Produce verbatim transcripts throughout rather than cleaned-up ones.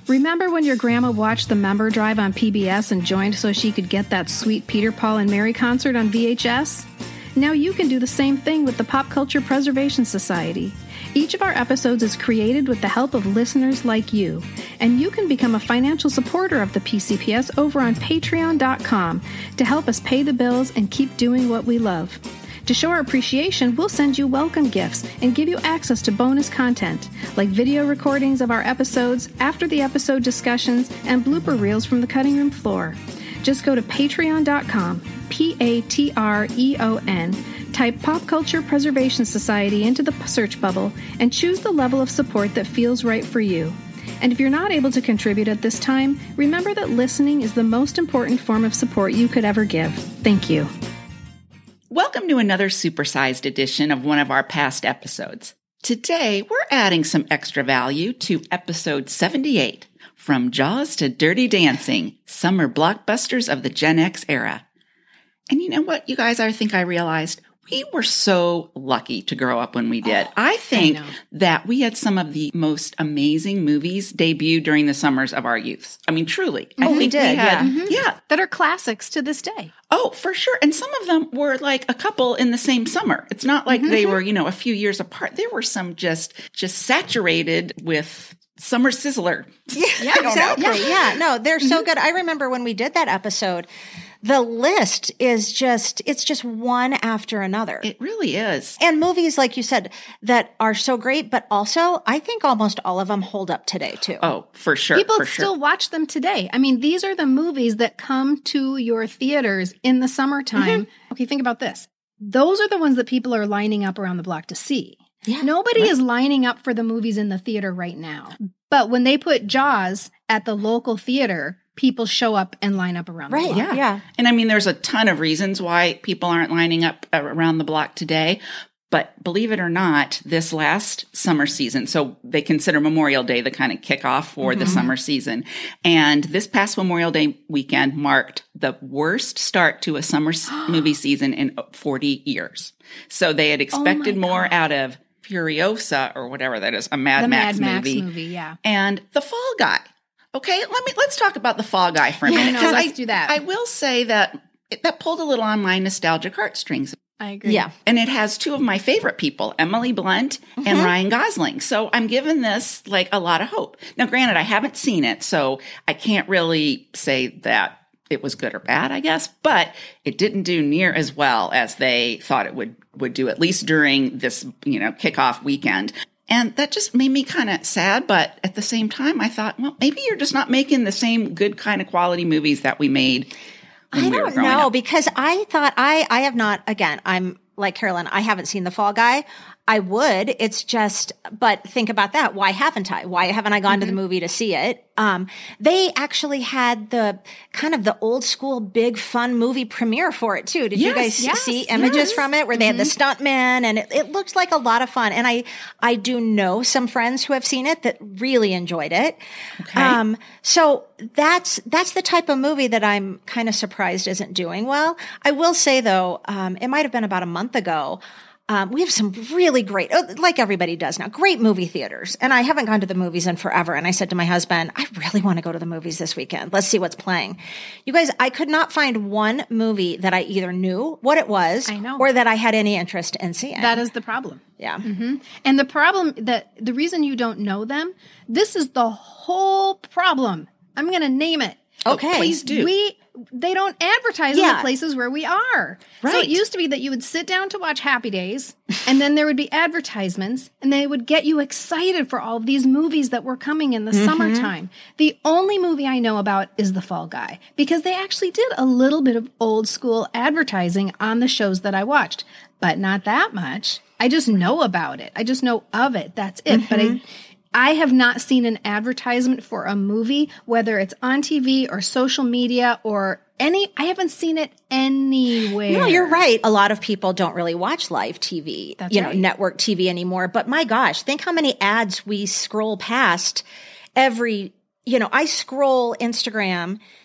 Remember when your grandma watched the Member Drive on P B S and joined so she could get that sweet Peter, Paul, and Mary concert on V H S? Now you can do the same thing with the Pop Culture Preservation Society. Each of our episodes is created with the help of listeners like you, and you can become a financial supporter of the P C P S over on patreon dot com to help us pay the bills and keep doing what we love. To show our appreciation, we'll send you welcome gifts and give you access to bonus content, like video recordings of our episodes, after the episode discussions, and blooper reels from the cutting room floor. Just go to patreon dot com, P A T R E O N, type Pop Culture Preservation Society into the search bubble, and choose the level of support that feels right for you. And if you're not able to contribute at this time, remember that listening is the most important form of support you could ever give. Thank you. Welcome to another supersized edition of one of our past episodes. Today, we're adding some extra value to episode seventy-eight, From Jaws to Dirty Dancing, Summer Blockbusters of the Gen X Era. And you know what, you guys, I think I realized we were so lucky to grow up when we did. Oh, I think I that we had some of the most amazing movies debut during the summers of our youth. I mean, truly. Oh, I think we did, we had, yeah. Mm-hmm. yeah. That are classics to this day. Oh, for sure. And some of them were like a couple in the same summer. It's not like mm-hmm. they were, you know, a few years apart. There were some just, just saturated with summer sizzler. Yeah, yeah exactly. Yeah. yeah, no, they're mm-hmm. so good. I remember when we did that episode, the list is just, it's just one after another. It really is. And movies, like you said, that are so great, but also I think almost all of them hold up today too. Oh, for sure. People for still sure. watch them today. I mean, these are the movies that come to your theaters in the summertime. Mm-hmm. Okay, think about this. Those are the ones that people are lining up around the block to see. Yeah, Nobody right. is lining up for the movies in the theater right now. But when they put Jaws at the local theater, people show up and line up around right, the block. Yeah. yeah. And I mean, there's a ton of reasons why people aren't lining up around the block today. But believe it or not, this last summer season, so they consider Memorial Day the kind of kickoff for mm-hmm. the summer season. And this past Memorial Day weekend marked the worst start to a summer movie season in forty years. So they had expected oh more out of Furiosa or whatever that is, a Mad the Max Mad movie. Max movie, yeah. And The Fall Guy. Okay, let me let's talk about The Fall Guy for a minute. Yeah, no, let's I, do that. I will say that it, that pulled a little on my nostalgic heartstrings. I agree. Yeah. And it has two of my favorite people, Emily Blunt and mm-hmm. Ryan Gosling. So I'm giving this like a lot of hope. Now, granted, I haven't seen it, so I can't really say that it was good or bad, I guess, but it didn't do near as well as they thought it would, would do, at least during this, you know, kickoff weekend. And that just made me kind of sad. But at the same time, I thought, well, maybe you're just not making the same good kind of quality movies that we made when I we were don't growing know up. because I thought I, I have not, again, I'm like Carolyn, I haven't seen The Fall Guy. I would. It's just, but think about that. Why haven't I? Why haven't I gone mm-hmm. to the movie to see it? Um, they actually had the kind of the old school big fun movie premiere for it too. Did yes, you guys yes, see images yes. from it where they mm-hmm. had the stuntman and it, it looked like a lot of fun. And I, I do know some friends who have seen it that really enjoyed it. Okay. Um, so that's, that's the type of movie that I'm kind of surprised isn't doing well. I will say though, um, it might have been about a month ago. Um, we have some really great, like everybody does now, great movie theaters. And I haven't gone to the movies in forever. And I said to my husband, I really want to go to the movies this weekend. Let's see what's playing. You guys, I could not find one movie that I either knew what it was I know. or that I had any interest in seeing. That is the problem. Yeah. Mm-hmm. And the problem that the reason you don't know them, this is the whole problem. I'm going to name it. Okay. Oh, please do. We, they don't advertise Yeah. in the places where we are. Right. So it used to be that you would sit down to watch Happy Days, and then there would be advertisements, and they would get you excited for all of these movies that were coming in the Mm-hmm. summertime. The only movie I know about is The Fall Guy, because they actually did a little bit of old school advertising on the shows that I watched, but not that much. I just know about it. I just know of it. That's it. Mm-hmm. But I... I have not seen an advertisement for a movie, whether it's on T V or social media or any, I haven't seen it anywhere. No, you're right. A lot of people don't really watch live T V, That's you right. know, network T V anymore. But my gosh, think how many ads we scroll past every, you know, I scroll Instagram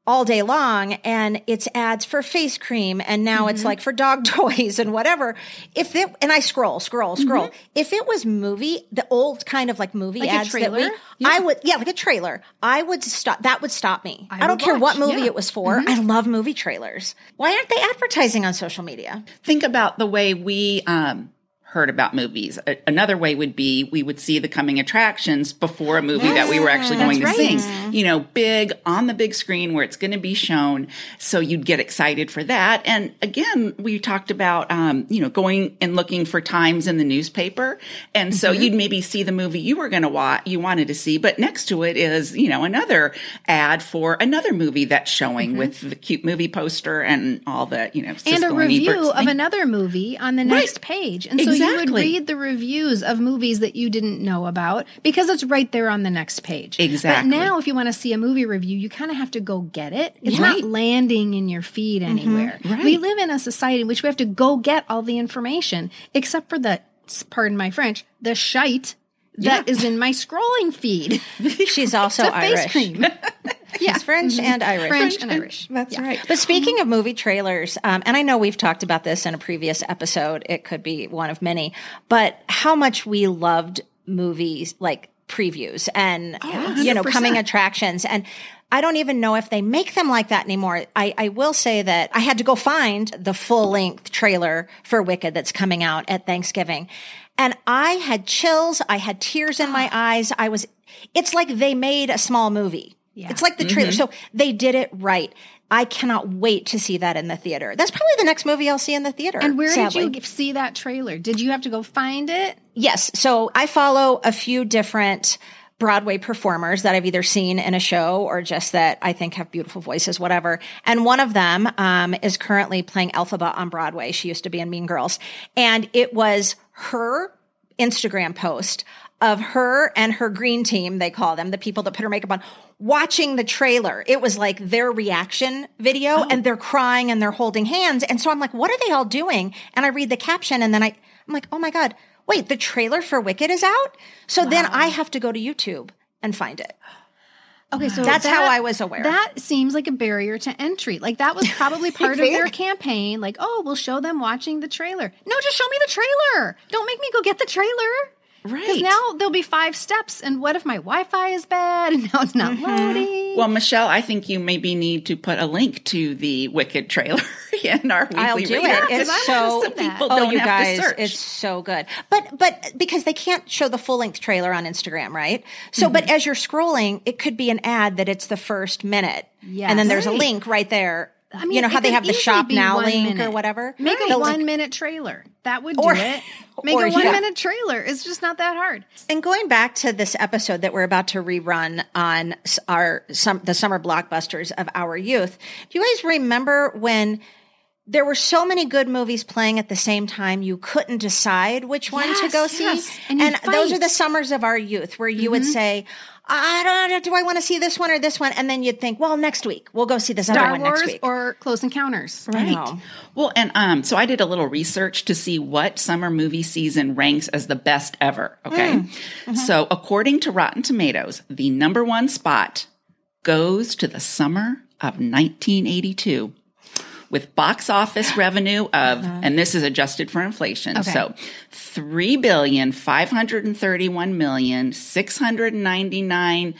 all day long, and it's ads for face cream, and now mm-hmm. it's like for dog toys and whatever. If it, and I scroll, scroll, scroll. Mm-hmm. If it was movie, the old kind of like movie like ads that we, yeah. I would, yeah, like a trailer, I would stop, that would stop me. I, I don't care watch. what movie yeah. it was for. Mm-hmm. I love movie trailers. Why aren't they advertising on social media? Think about the way we, um, heard about movies. A- another way would be we would see the coming attractions before a movie yes, that we were actually going to right. see. You know, big on the big screen where it's going to be shown. So you'd get excited for that. And again, we talked about, um, you know, going and looking for times in the newspaper. And so mm-hmm. you'd maybe see the movie you were going to watch, you wanted to see, but next to it is, you know, another ad for another movie that's showing mm-hmm. with the cute movie poster and all the, you know, and Siskel a review Ebert's of thing. another movie on the next Right. page. And so Exactly. you would read the reviews of movies that you didn't know about because it's right there on the next page. Exactly. But now if you want to see a movie review, you kind of have to go get it. It's Right. not landing in your feed anywhere. Mm-hmm. Right. We live in a society in which we have to go get all the information, except for the, pardon my French, the shite that Yeah. is in my scrolling feed. She's also the Irish. face cream. She's French and Irish. French and Irish. That's Yeah. right. But speaking of movie trailers, um, and I know we've talked about this in a previous episode, it could be one of many, but how much we loved movies like previews and, Oh, you know, one hundred percent. coming attractions. And I don't even know if they make them like that anymore. I, I will say that I had to go find the full length trailer for Wicked that's coming out at Thanksgiving. And I had chills. I had tears in my eyes. I was, it's like they made a small movie. Yeah. It's like the trailer. So they did it right. I cannot wait to see that in the theater. That's probably the next movie I'll see in the theater. And where sadly. did you see that trailer? Did you have to go find it? Yes. So I follow a few different Broadway performers that I've either seen in a show or just that I think have beautiful voices, whatever. And one of them um, is currently playing Elphaba on Broadway. She used to be in Mean Girls. And it was her Instagram post of her and her green team, they call them, the people that put her makeup on, watching the trailer. It was like their reaction video oh. and they're crying and they're holding hands. And so I'm like, what are they all doing? And I read the caption and then I, I'm like, oh my God, wait, the trailer for Wicked is out? So wow. then I have to go to YouTube and find it. Okay, so that's that, how I was aware. That seems like a barrier to entry. Like that was probably part of their campaign. Like, oh, we'll show them watching the trailer. No, just show me the trailer. Don't make me go get the trailer. Right. Because now there'll be five steps. And what if my Wi-Fi is bad and now it's not mm-hmm. loading? Well, Michelle, I think you maybe need to put a link to the Wicked trailer in our weekly I'll do reader. it. It's so so people oh, don't you have guys, to search. it's so good. But but because they can't show the full length trailer on Instagram, right? So, Mm-hmm. but as you're scrolling, it could be an ad that it's the first minute, Yes. and then there's Right. a link right there. I mean, you know how it they could have the easily shop be now one link minute. or whatever. Make Right. a one minute trailer. That would do Or- it. Make or, a one yeah. minute trailer. It's just not that hard. And going back to this episode that we're about to rerun on s- our some the summer blockbusters of our youth, do you guys remember when there were so many good movies playing at the same time you couldn't decide which one to Yes, go see? yes. And you those are fight. the summers of our youth where you would say, I don't know, do I want to see this one or this one? And then you'd think, well, next week we'll go see this other Star one Wars next week. or Close Encounters. I know. Well, and um, so I did a little research to see what summer movie season ranks as the best ever. Okay. Mm. Mm-hmm. So according to Rotten Tomatoes, the number one spot goes to the summer of nineteen eighty-two with box office revenue of, uh-huh. and this is adjusted for inflation. Okay. So three billion, five hundred thirty-one million, six hundred ninety-nine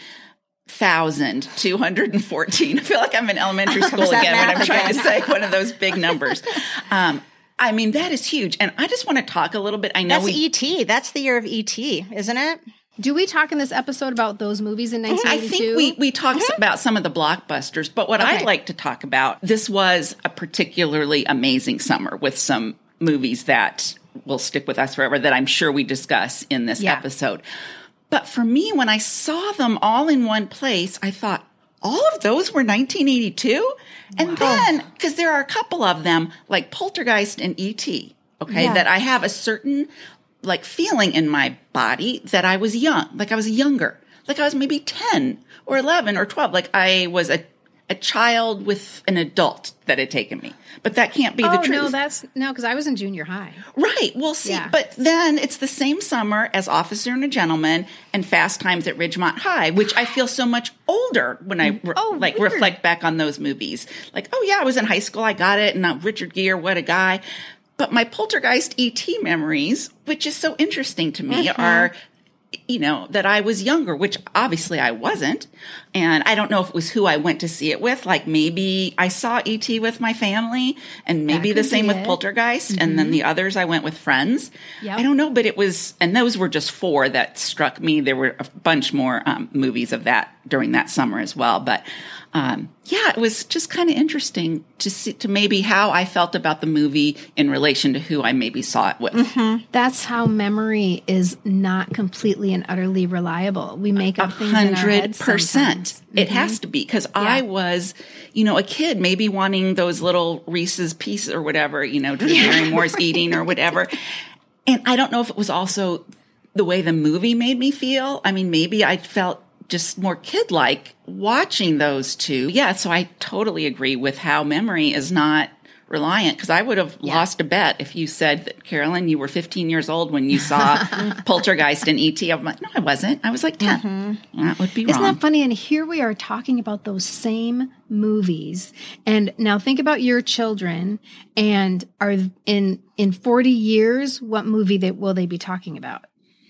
thousand two hundred fourteen. I feel like I'm in elementary school that again when math I'm trying again? to say one of those big numbers. Um, I mean, that is huge. And I just want to talk a little bit. I know That's we, E T. That's the year of E T, isn't it? Do we talk in this episode about those movies in nineteen I eighty-two? think we, we talked about some of the blockbusters, but what Okay. I'd like to talk about, this was a particularly amazing summer with some movies that will stick with us forever that I'm sure we discuss in this Yeah. episode. But for me, when I saw them all in one place, I thought, all of those were nineteen eighty-two? And then, because there are a couple of them, like Poltergeist and E T, okay, Yeah. that I have a certain like feeling in my body that I was young, like I was younger, like I was maybe ten or eleven or twelve. Like I was a, a child with an adult that had taken me. But that can't be oh, the truth. no, that's no, because I was in junior high. Right. Well, see, Yeah. but then it's the same summer as Officer and a Gentleman and Fast Times at Ridgemont High, which I feel so much older when I re- Oh, like weird. reflect back on those movies. Like, oh yeah, I was in high school, I got it, and uh, Richard Gere, what a guy. But my Poltergeist E T memories, which is so interesting to me, Mm-hmm. are, you know, that I was younger, which obviously I wasn't. And I don't know if it was who I went to see it with. Like maybe I saw E T with my family and maybe That the could same be with it. Poltergeist. Mm-hmm. And then the others I went with friends. Yep. I don't know, but it was, and those were just four that struck me. There were a bunch more um, movies of that during that summer as well. But um, yeah, it was just kind of interesting to see, to maybe how I felt about the movie in relation to who I maybe saw it with. Mm-hmm. That's how memory is not completely and utterly reliable. We make up things in our hundred heads percent. sometimes. It has to be because I was, you know, a kid, maybe wanting those little Reese's Pieces or whatever, you know, Drew Barrymore's eating or whatever. And I don't know if it was also the way the movie made me feel. I mean, maybe I felt just more kid-like watching those two. Yeah, so I totally agree with how memory is not reliant, because I would have Yeah. lost a bet if you said that, Carolyn, you were fifteen years old when you saw Poltergeist and E T. I'm like, no, I wasn't. I was like ten. Mm-hmm. That would be Isn't wrong. that funny? And here we are talking about those same movies. And now think about your children and are in in forty years, what movie they, will they be talking about?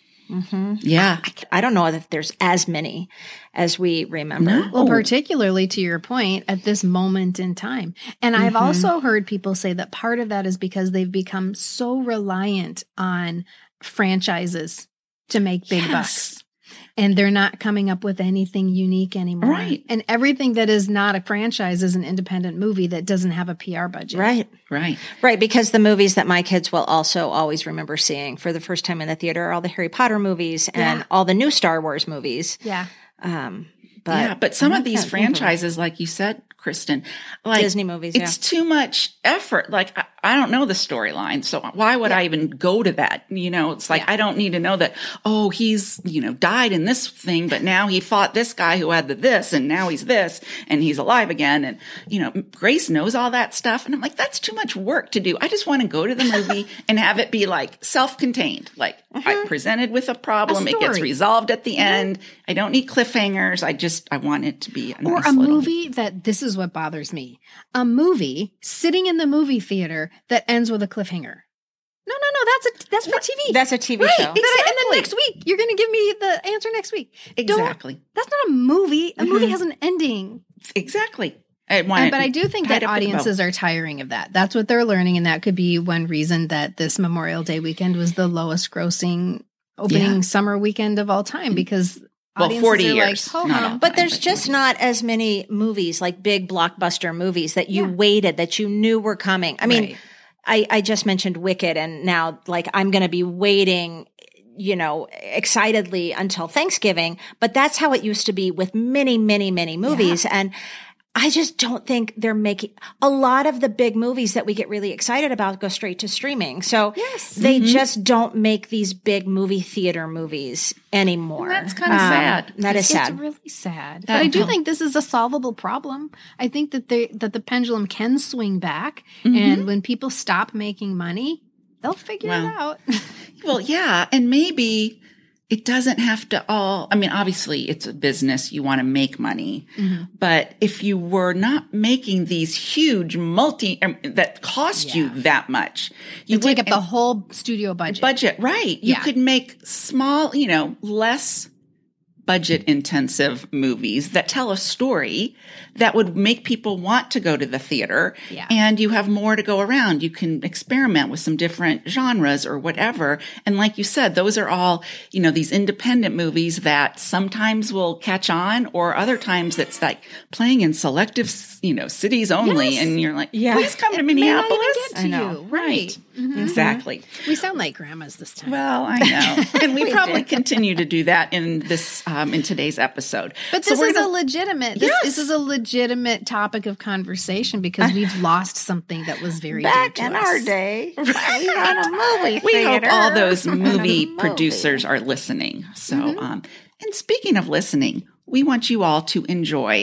Yeah. I don't know if there's as many as we remember. No. Well, particularly to your point, at this moment in time. And I've also heard people say that part of that is because they've become so reliant on franchises to make big Yes. bucks. And they're not coming up with anything unique anymore. Right. And everything that is not a franchise is an independent movie that doesn't have a P R budget. Right. Right. Right, because the movies that my kids will also always remember seeing for the first time in the theater are all the Harry Potter movies and Yeah. all the new Star Wars movies. Yeah. Um, but yeah, but some I of these can't think of franchises, like you said, Kristen, like Disney movies, it's too much effort. Like I, I don't know the storyline, so why would I even go to that? You know, it's like Yeah. I don't need to know that. Oh, he's you know died in this thing, but now he fought this guy who had the this, and now he's this, and he's alive again. And you know, Grace knows all that stuff, and I'm like, that's too much work to do. I just want to go to the movie and have it be like self-contained. Like I presented with a problem, A it gets story. resolved at the end. I don't need cliffhangers. I just I want it to be a Or nice a little- movie that, this is what bothers me. A movie sitting in the movie theater that ends with a cliffhanger. No, no, no, that's a that's for T V. That's a T V Right, show. That I- and then exactly. next week, you're going to give me the answer next week. Don't- Exactly. That's not a movie. A movie has an ending. Exactly. I want And, it but I do think tied that up in a bow. audiences are tiring of that. That's what they're learning. And that could be one reason that this Memorial Day weekend was the lowest grossing opening Yeah. summer weekend of all time because Well, audiences forty are years, like, ho not hum. all. But there's But just not as many movies, like big blockbuster movies that you Yeah. waited, that you knew were coming. I mean, Right. I, I just mentioned Wicked, and now like I'm going to be waiting, you know, excitedly until Thanksgiving. But that's how it used to be with many, many, many movies. And I just don't think they're making a lot of the big movies that we get really excited about go straight to streaming. So Yes. they just don't make these big movie theater movies anymore. And that's kinda sad. That is It's sad. really sad. That- But I do think this is a solvable problem. I think that they that the pendulum can swing back, and when people stop making money, they'll figure Well, it out. Well, yeah, and maybe it doesn't have to all, I mean, obviously it's a business, you want to make money, but if you were not making these huge multi, um, that cost you Yeah. that much, You you take would- up the whole studio budget. budget, right. You Yeah. could make small, you know, less budget intensive movies that tell a story that would make people want to go to the theater. Yeah. And you have more to go around. You can experiment with some different genres or whatever. And like you said, those are all, you know, these independent movies that sometimes will catch on, or other times it's like playing in selective, you know, cities only. Yes. And you're like, Yeah. please come to May not even Minneapolis. get to I know. you. Right. Mhm. Exactly. We sound like grandmas this time. Well, I know. And we, We probably do. continue to do that in this, um, in today's episode. But So this we're is gonna- a legitimate. This, Yes. this is a legitimate topic of conversation because we've lost something that was very Back dear in to us. our day, we had a movie we hope theater. all those And a movie movie. producers are listening. So, Mm-hmm. um, and speaking of listening, we want you all to enjoy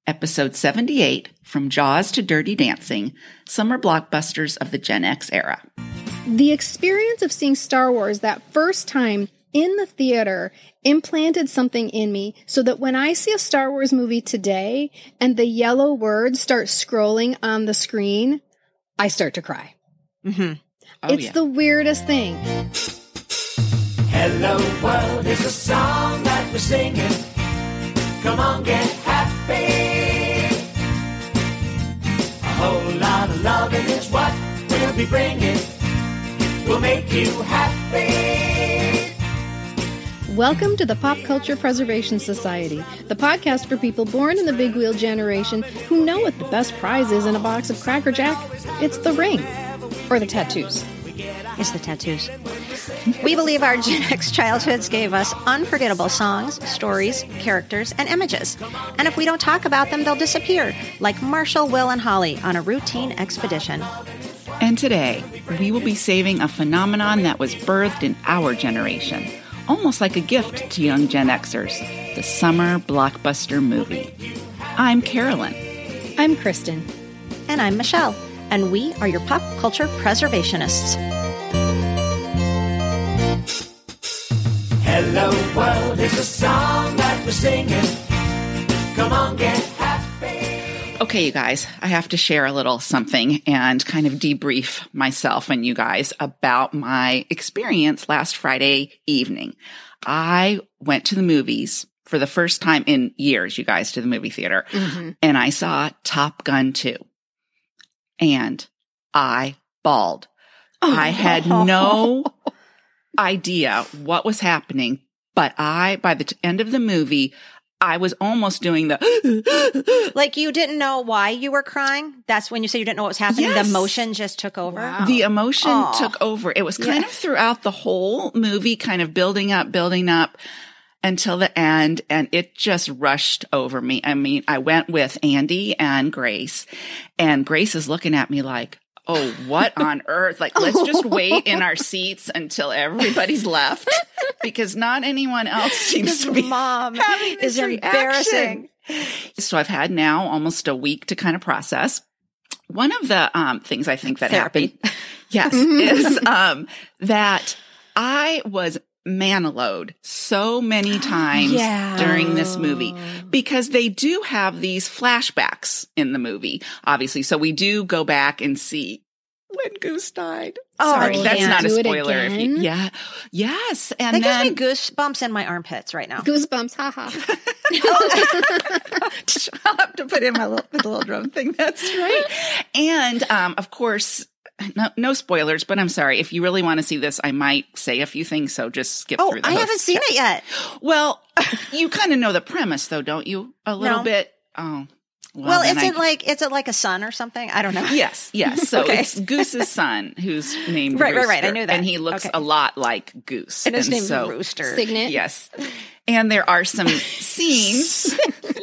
Episode seventy-eight, From Jaws to Dirty Dancing, Summer Blockbusters of the Gen X Era. The experience of seeing Star Wars that first time in the theater implanted something in me so that when I see a Star Wars movie today and the yellow words start scrolling on the screen, I start to cry. Mm-hmm. Oh, it's yeah. the weirdest thing. Hello world is a song that we're singing. Come on, get happy. A whole lot of loving is what we'll be bringing. We'll make you happy. Welcome to the Pop Culture Preservation Society, the podcast for people born in the big wheel generation who know what the best prize is in a box of Cracker Jack. It's the ring. Or the tattoos. It's the tattoos. We believe our Gen X childhoods gave us unforgettable songs, stories, characters, and images. And if we don't talk about them, they'll disappear, like Marshall, Will, and Holly on a routine expedition. And today, we will be saving a phenomenon that was birthed in our generation, almost like a gift to young Gen Xers, the summer blockbuster movie. I'm Carolyn. I'm Kristen. And I'm Michelle. And we are your pop culture preservationists. Hello world is a song that we're singing. Come on, get happy. Okay, you guys, I have to share a little something and kind of debrief myself and you guys about my experience last Friday evening. I went to the movies for the first time in years, you guys, to the movie theater, mm-hmm. and I saw Top Gun two. And I bawled. Oh. I had no idea what was happening, but I, by the t- end of the movie, I was almost doing the... Like you didn't know why you were crying? That's when you say you didn't know what was happening? Yes. The emotion just took over? Wow. The emotion Aww. took over. It was kind yeah. of throughout the whole movie, kind of building up, building up until the end, and it just rushed over me. I mean, I went with Andy and Grace, and Grace is looking at me like, oh, what on earth? Like, let's just wait in our seats until everybody's left, because not anyone else seems to be Mom having this is embarrassing. Reaction. So I've had now almost a week to kind of process. One of the um, things I think that Therapy. happened, yes, is um, that I was manalowed so many times yeah. during this movie, because they do have these flashbacks in the movie, obviously. So we do go back and see when Goose died. Oh, Sorry, that's not a do it spoiler. If you, again? yeah, yes, and that then gives me goosebumps in my armpits right now. Goosebumps, haha. I'll have to put in my little, the little drum thing. That's right. And um, of course. No, no spoilers, but I'm sorry. If you really want to see this, I might say a few things, so just skip oh, through the I host haven't seen chat. it yet. Well, you kind of know the premise, though, don't you? A little No. bit. Oh, well, Well, then isn't I, like, is it like a son or something? I don't know. Yes, yes. So Okay. it's Goose's son, who's named Right, right, Rooster, right. I knew that. and he looks Okay. a lot like Goose. And his name's so, Rooster. Signet. Yes, and there are some scenes.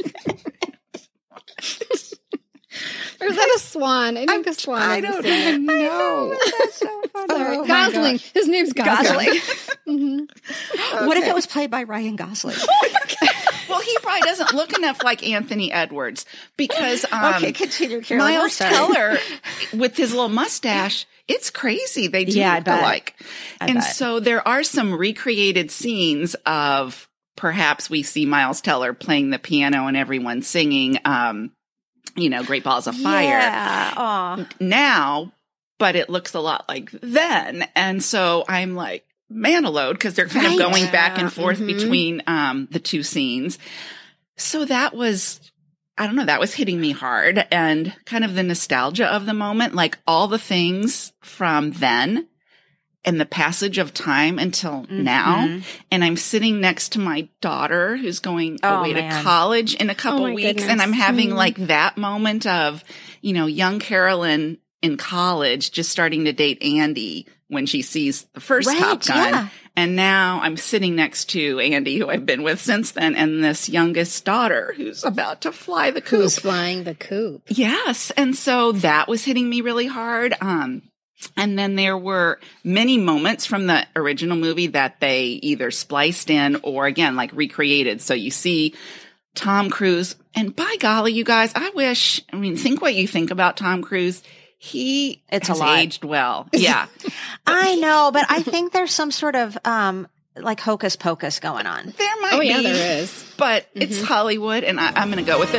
Or is that a swan? I think I'm- a swan. I is a don't signet. even know. That's so funny. Sorry. Oh, my Gosling. gosh. His name's Gosling. Gosling. Mhm. What if it was played by Ryan Gosling? Well, he probably doesn't look enough like Anthony Edwards, because um, Okay, continue, Carolyn. I'm Miles sorry. Teller with his little mustache, it's crazy. They do Yeah, I look bet. alike. I and bet. so there are some recreated scenes of perhaps we see Miles Teller playing the piano and everyone singing, um, you know, Great Balls of Fire Yeah. Aw. now, but it looks a lot like then. And so I'm like, manalowed, because they're kind Right. of going back and Yeah. forth Mhm. between um, the two scenes. So that was, I don't know, that was hitting me hard, and kind of the nostalgia of the moment, like all the things from then and the passage of time until Mm-hmm. now. And I'm sitting next to my daughter who's going Oh, away man. to college in a couple my weeks. goodness. And I'm having Mhm. like that moment of, you know, young Carolyn in college just starting to date Andy when she sees the first Right, Top Gun. yeah. And now I'm sitting next to Andy, who I've been with since then, and this youngest daughter who's about to fly the coop. Who's flying the coop? Yes. And so that was hitting me really hard. Um, and then there were many moments from the original movie that they either spliced in or, again, like recreated. So you see Tom Cruise. And by golly, you guys, I wish, I mean, think what you think about Tom Cruise. He It's has a lot. aged well. Yeah. I know, but I think there's some sort of um like hocus pocus going on. There might Oh, be. yeah, there is. But it's Hollywood, and I, I'm going to go with it.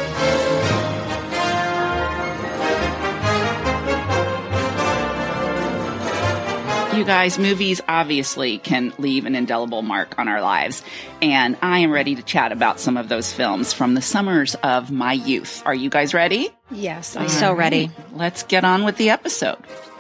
You guys, movies obviously can leave an indelible mark on our lives, and I am ready to chat about some of those films from the summers of my youth. Are you guys ready? Yes. I I'm so ready. Let's get on with the episode.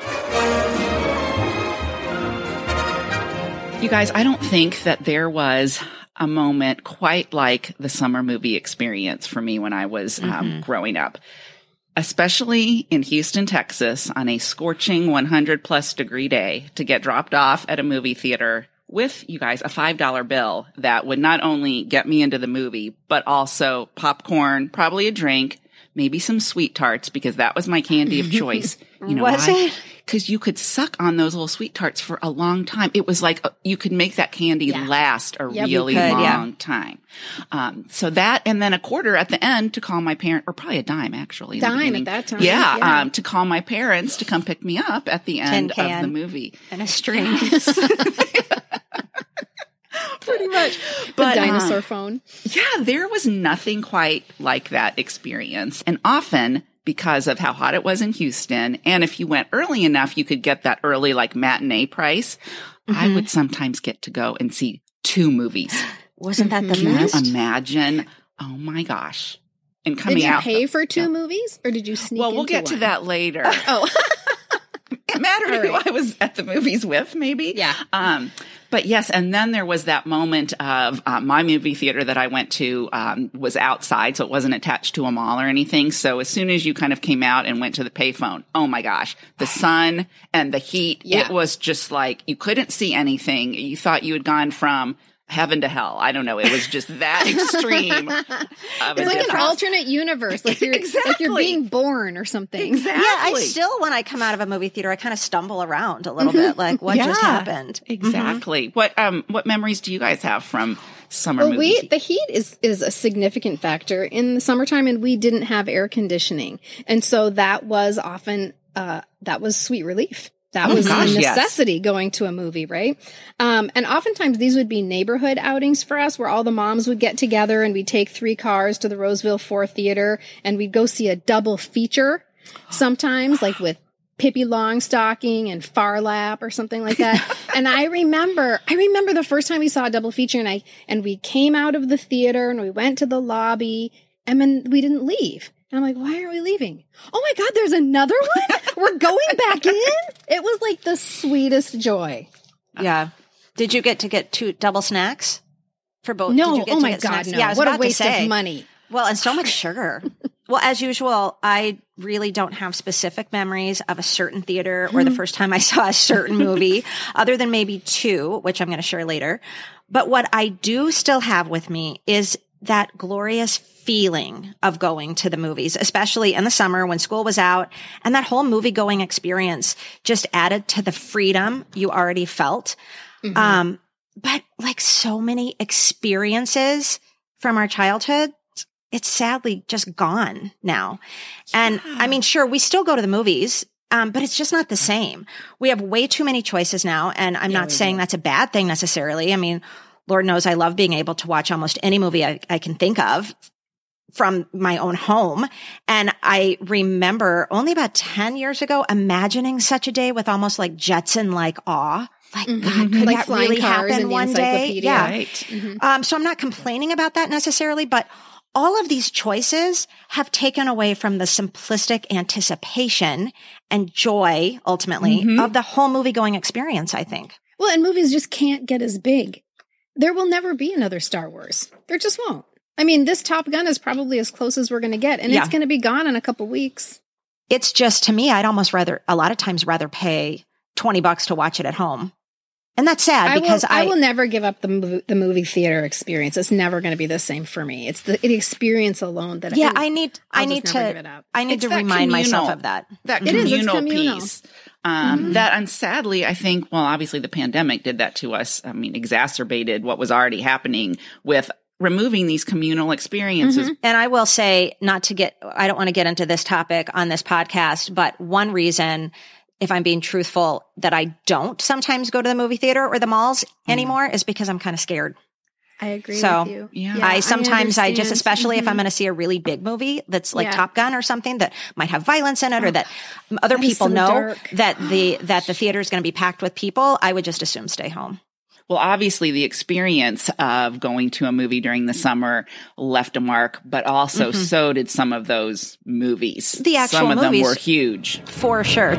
You guys, I don't think that there was a moment quite like the summer movie experience for me when I was um, Mm-hmm. growing up. Especially in Houston, Texas, on a scorching one hundred plus degree day to get dropped off at a movie theater with, you guys, a five dollar bill that would not only get me into the movie, but also popcorn, probably a drink, maybe some sweet tarts, because that was my candy of choice. You know Was why? it? Because you could suck on those little sweet tarts for a long time. It was like uh, you could make that candy Yeah. last a Yep, you really could, long yeah. time. Um, so that, and then a quarter at the end to call my parent, or probably a dime actually. in the Dime at beginning. that time, Yeah, yeah. Um, to call my parents to come pick me up at the end of can. the movie. And a string. Pretty much. The But, dinosaur um, phone. yeah, there was nothing quite like that experience. And often, because of how hot it was in Houston, and if you went early enough, you could get that early, like, matinee price. I would sometimes get to go and see two movies. Wasn't that the Can you best? imagine? Oh my gosh. And coming Did you out. pay for two movies, or did you sneak well, we'll into get to one? that later. Oh, It mattered All who right. I was at the movies with, maybe. Yeah. Um, but yes, and then there was that moment of uh, my movie theater that I went to um, was outside, so it wasn't attached to a mall or anything. So as soon as you kind of came out and went to the payphone, oh my gosh, the sun and the heat, Yeah. it was just like you couldn't see anything. You thought you had gone from heaven to hell. I don't know. It was just that extreme. Of a it's like an difference. alternate universe, like you're like Exactly. you're being born or something. Exactly. Yeah, I still, when I come out of a movie theater, I kind of stumble around a little bit, like what just Yeah. happened. Exactly. What um what memories do you guys have from summer Well, movies? we the heat is is a significant factor in the summertime, and we didn't have air conditioning, and so that was often uh, that was sweet relief. That Oh, was gosh, a yes. necessity going to a movie, right? Um, and oftentimes these would be neighborhood outings for us, where all the moms would get together and we'd take three cars to the Roseville Four Theater, and we'd go see a double feature. Sometimes, like with Pippi Longstocking and Far Lap or something like that. And I remember, I remember the first time we saw a double feature, and I and we came out of the theater and we went to the lobby, and then we didn't leave. And I'm like, why are we leaving? Oh my God, there's another one? We're going back in? It was like the sweetest joy. Yeah. Did you get to get two double snacks for both? No, Did you get oh to my get God, snacks? no. Yeah, I was What a about to waste say. of money. Well, and so much sugar. Well, as usual, I really don't have specific memories of a certain theater or the first time I saw a certain movie, other than maybe two, which I'm going to share later. But what I do still have with me is that glorious feeling of going to the movies, especially in the summer when school was out, and that whole movie going experience just added to the freedom you already felt. Mm-hmm. Um, but like so many experiences from our childhood, it's sadly just gone now. And I mean, sure, we still go to the movies, um, but it's just not the same. We have way too many choices now. And I'm not saying that's a bad thing necessarily. I mean, Lord knows I love being able to watch almost any movie I, I can think of from my own home. And I remember only about ten years ago imagining such a day with almost like Jetson-like awe. Like, God, could Like that flying really cars happen in the one day? encyclopedia. Yeah. Right. Um, so I'm not complaining about that necessarily, but all of these choices have taken away from the simplistic anticipation and joy, ultimately, of the whole movie going experience, I think. Well, and movies just can't get as big. There will never be another Star Wars. There just won't. I mean, this Top Gun is probably as close as we're going to get, and Yeah. it's going to be gone in a couple weeks. It's just, to me, I'd almost rather, a lot of times rather pay twenty bucks to watch it at home. And that's sad I because will, I, I will never give up the movie, the movie theater experience. It's never going to be the same for me. It's the, the experience alone that yeah, I, I need, I'll I need just never give to, it up. I need It's to that remind myself communal- of that. That It is, it's communal, communal. piece. Um, That, and sadly, I think, well, obviously the pandemic did that to us. I mean, exacerbated what was already happening with removing these communal experiences. Mm-hmm. And I will say, not to get, I don't want to get into this topic on this podcast, but one reason, if I'm being truthful, that I don't sometimes go to the movie theater or the malls mm. anymore is because I'm kind of scared. I agree so, with you. Yeah. I sometimes, I, I just, understand. especially mm-hmm. if I'm going to see a really big movie that's like Yeah. Top Gun or something that might have violence in it, or that other That is people so know dark. that the that the theater is going to be packed with people, I would just assume stay home. Well, obviously the experience of going to a movie during the summer left a mark, but also Mm-hmm. so did some of those movies. The actual Some of movies. them were huge. For sure.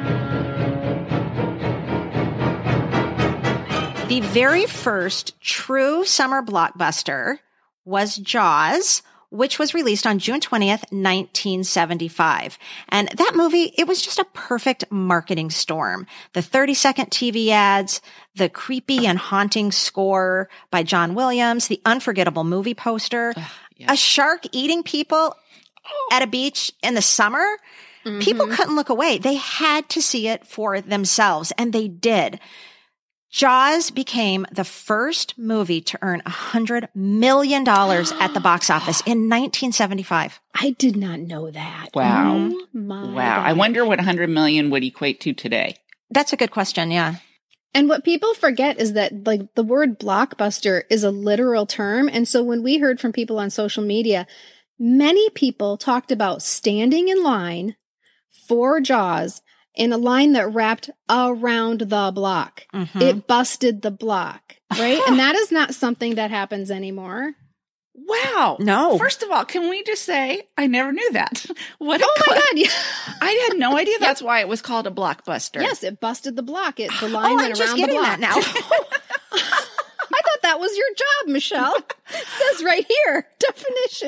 The very first true summer blockbuster was Jaws, which was released on June twentieth, nineteen seventy-five. And that movie, it was just a perfect marketing storm. The thirty second T V ads, the creepy and haunting score by John Williams, the unforgettable movie poster, yeah. a shark eating people at a beach in the summer. Mm-hmm. People couldn't look away. They had to see it for themselves, and they did. Jaws became the first movie to earn one hundred million dollars at the box office in nineteen seventy-five. I did not know that. Wow. Oh, my Wow. I God. wonder what one hundred million would equate to today. That's a good question, yeah. And what people forget is that like the word blockbuster is a literal term. And so when we heard from people on social media, many people talked about standing in line for Jaws in a line that wrapped around the block. Mm-hmm. It busted the block, right? And that is not something that happens anymore. Wow. No. First of all, can we just say I never knew that? What a Oh my cla- God. Yeah. I had no idea that's why it was called a blockbuster. Yes, it busted the block. It the line Oh, went I'm around just the getting block. that now. I thought that was your job, Michelle. It says right here, definition.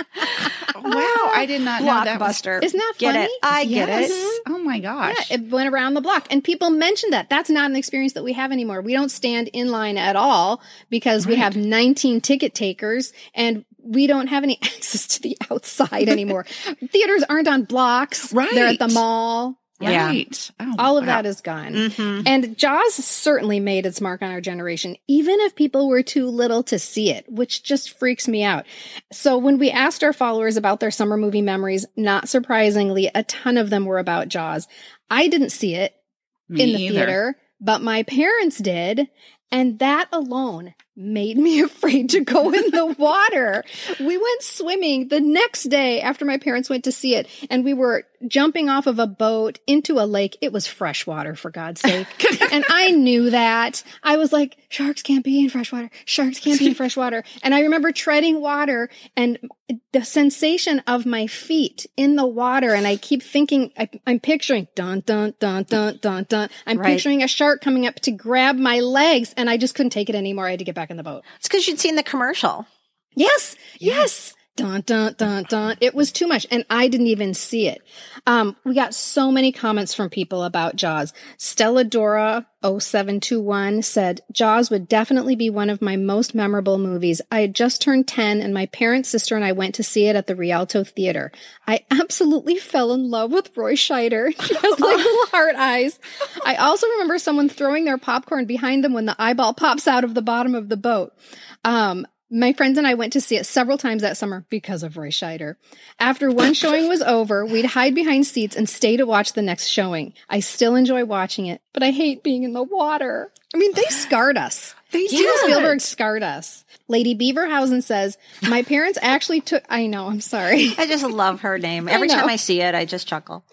Wow. I did not know that was. Blockbuster. Isn't that Get funny? it? I get Yes. it. Oh my gosh. Yeah, it went around the block. And people mentioned that. That's not an experience that we have anymore. We don't stand in line at all because we Right. have nineteen ticket takers and we don't have any access to the outside anymore. Theaters aren't on blocks. Right. They're at the mall. Yeah. Right. Oh, All of wow. that is gone. Mm-hmm. And Jaws certainly made its mark on our generation, even if people were too little to see it, which just freaks me out. So when we asked our followers about their summer movie memories, not surprisingly, a ton of them were about Jaws. I didn't see it Me in the either. theater, but my parents did. And that alone made me afraid to go in the water. We went swimming the next day after my parents went to see it, and we were jumping off of a boat into a lake. It was fresh water, for God's sake. And I knew that. I was like, sharks can't be in fresh water. Sharks can't be in fresh water. And I remember treading water and the sensation of my feet in the water. And I keep thinking, I, I'm picturing dun, dun, dun, dun, dun, dun. I'm Right. picturing a shark coming up to grab my legs, and I just couldn't take it anymore. I had to get back in the boat. It's because you'd seen the commercial. Yes, yes. Dun, dun, dun, dun. It was too much, and I didn't even see it. Um, we got so many comments from people about Jaws. Stella Dora oh seven two one said, Jaws would definitely be one of my most memorable movies. I had just turned ten, and my parents, sister, and I went to see it at the Rialto Theater. I absolutely fell in love with Roy Scheider. She has like little heart eyes. I also remember someone throwing their popcorn behind them when the eyeball pops out of the bottom of the boat. Um, My friends and I went to see it several times that summer because of Roy Scheider. After one showing was over, we'd hide behind seats and stay to watch the next showing. I still enjoy watching it, but I hate being in the water. I mean, they scarred us. They Steven did. Spielberg scarred us. Lady Beaverhausen says, my parents actually took, I know, I'm sorry. I just love her name. Every know. time I see it, I just chuckle.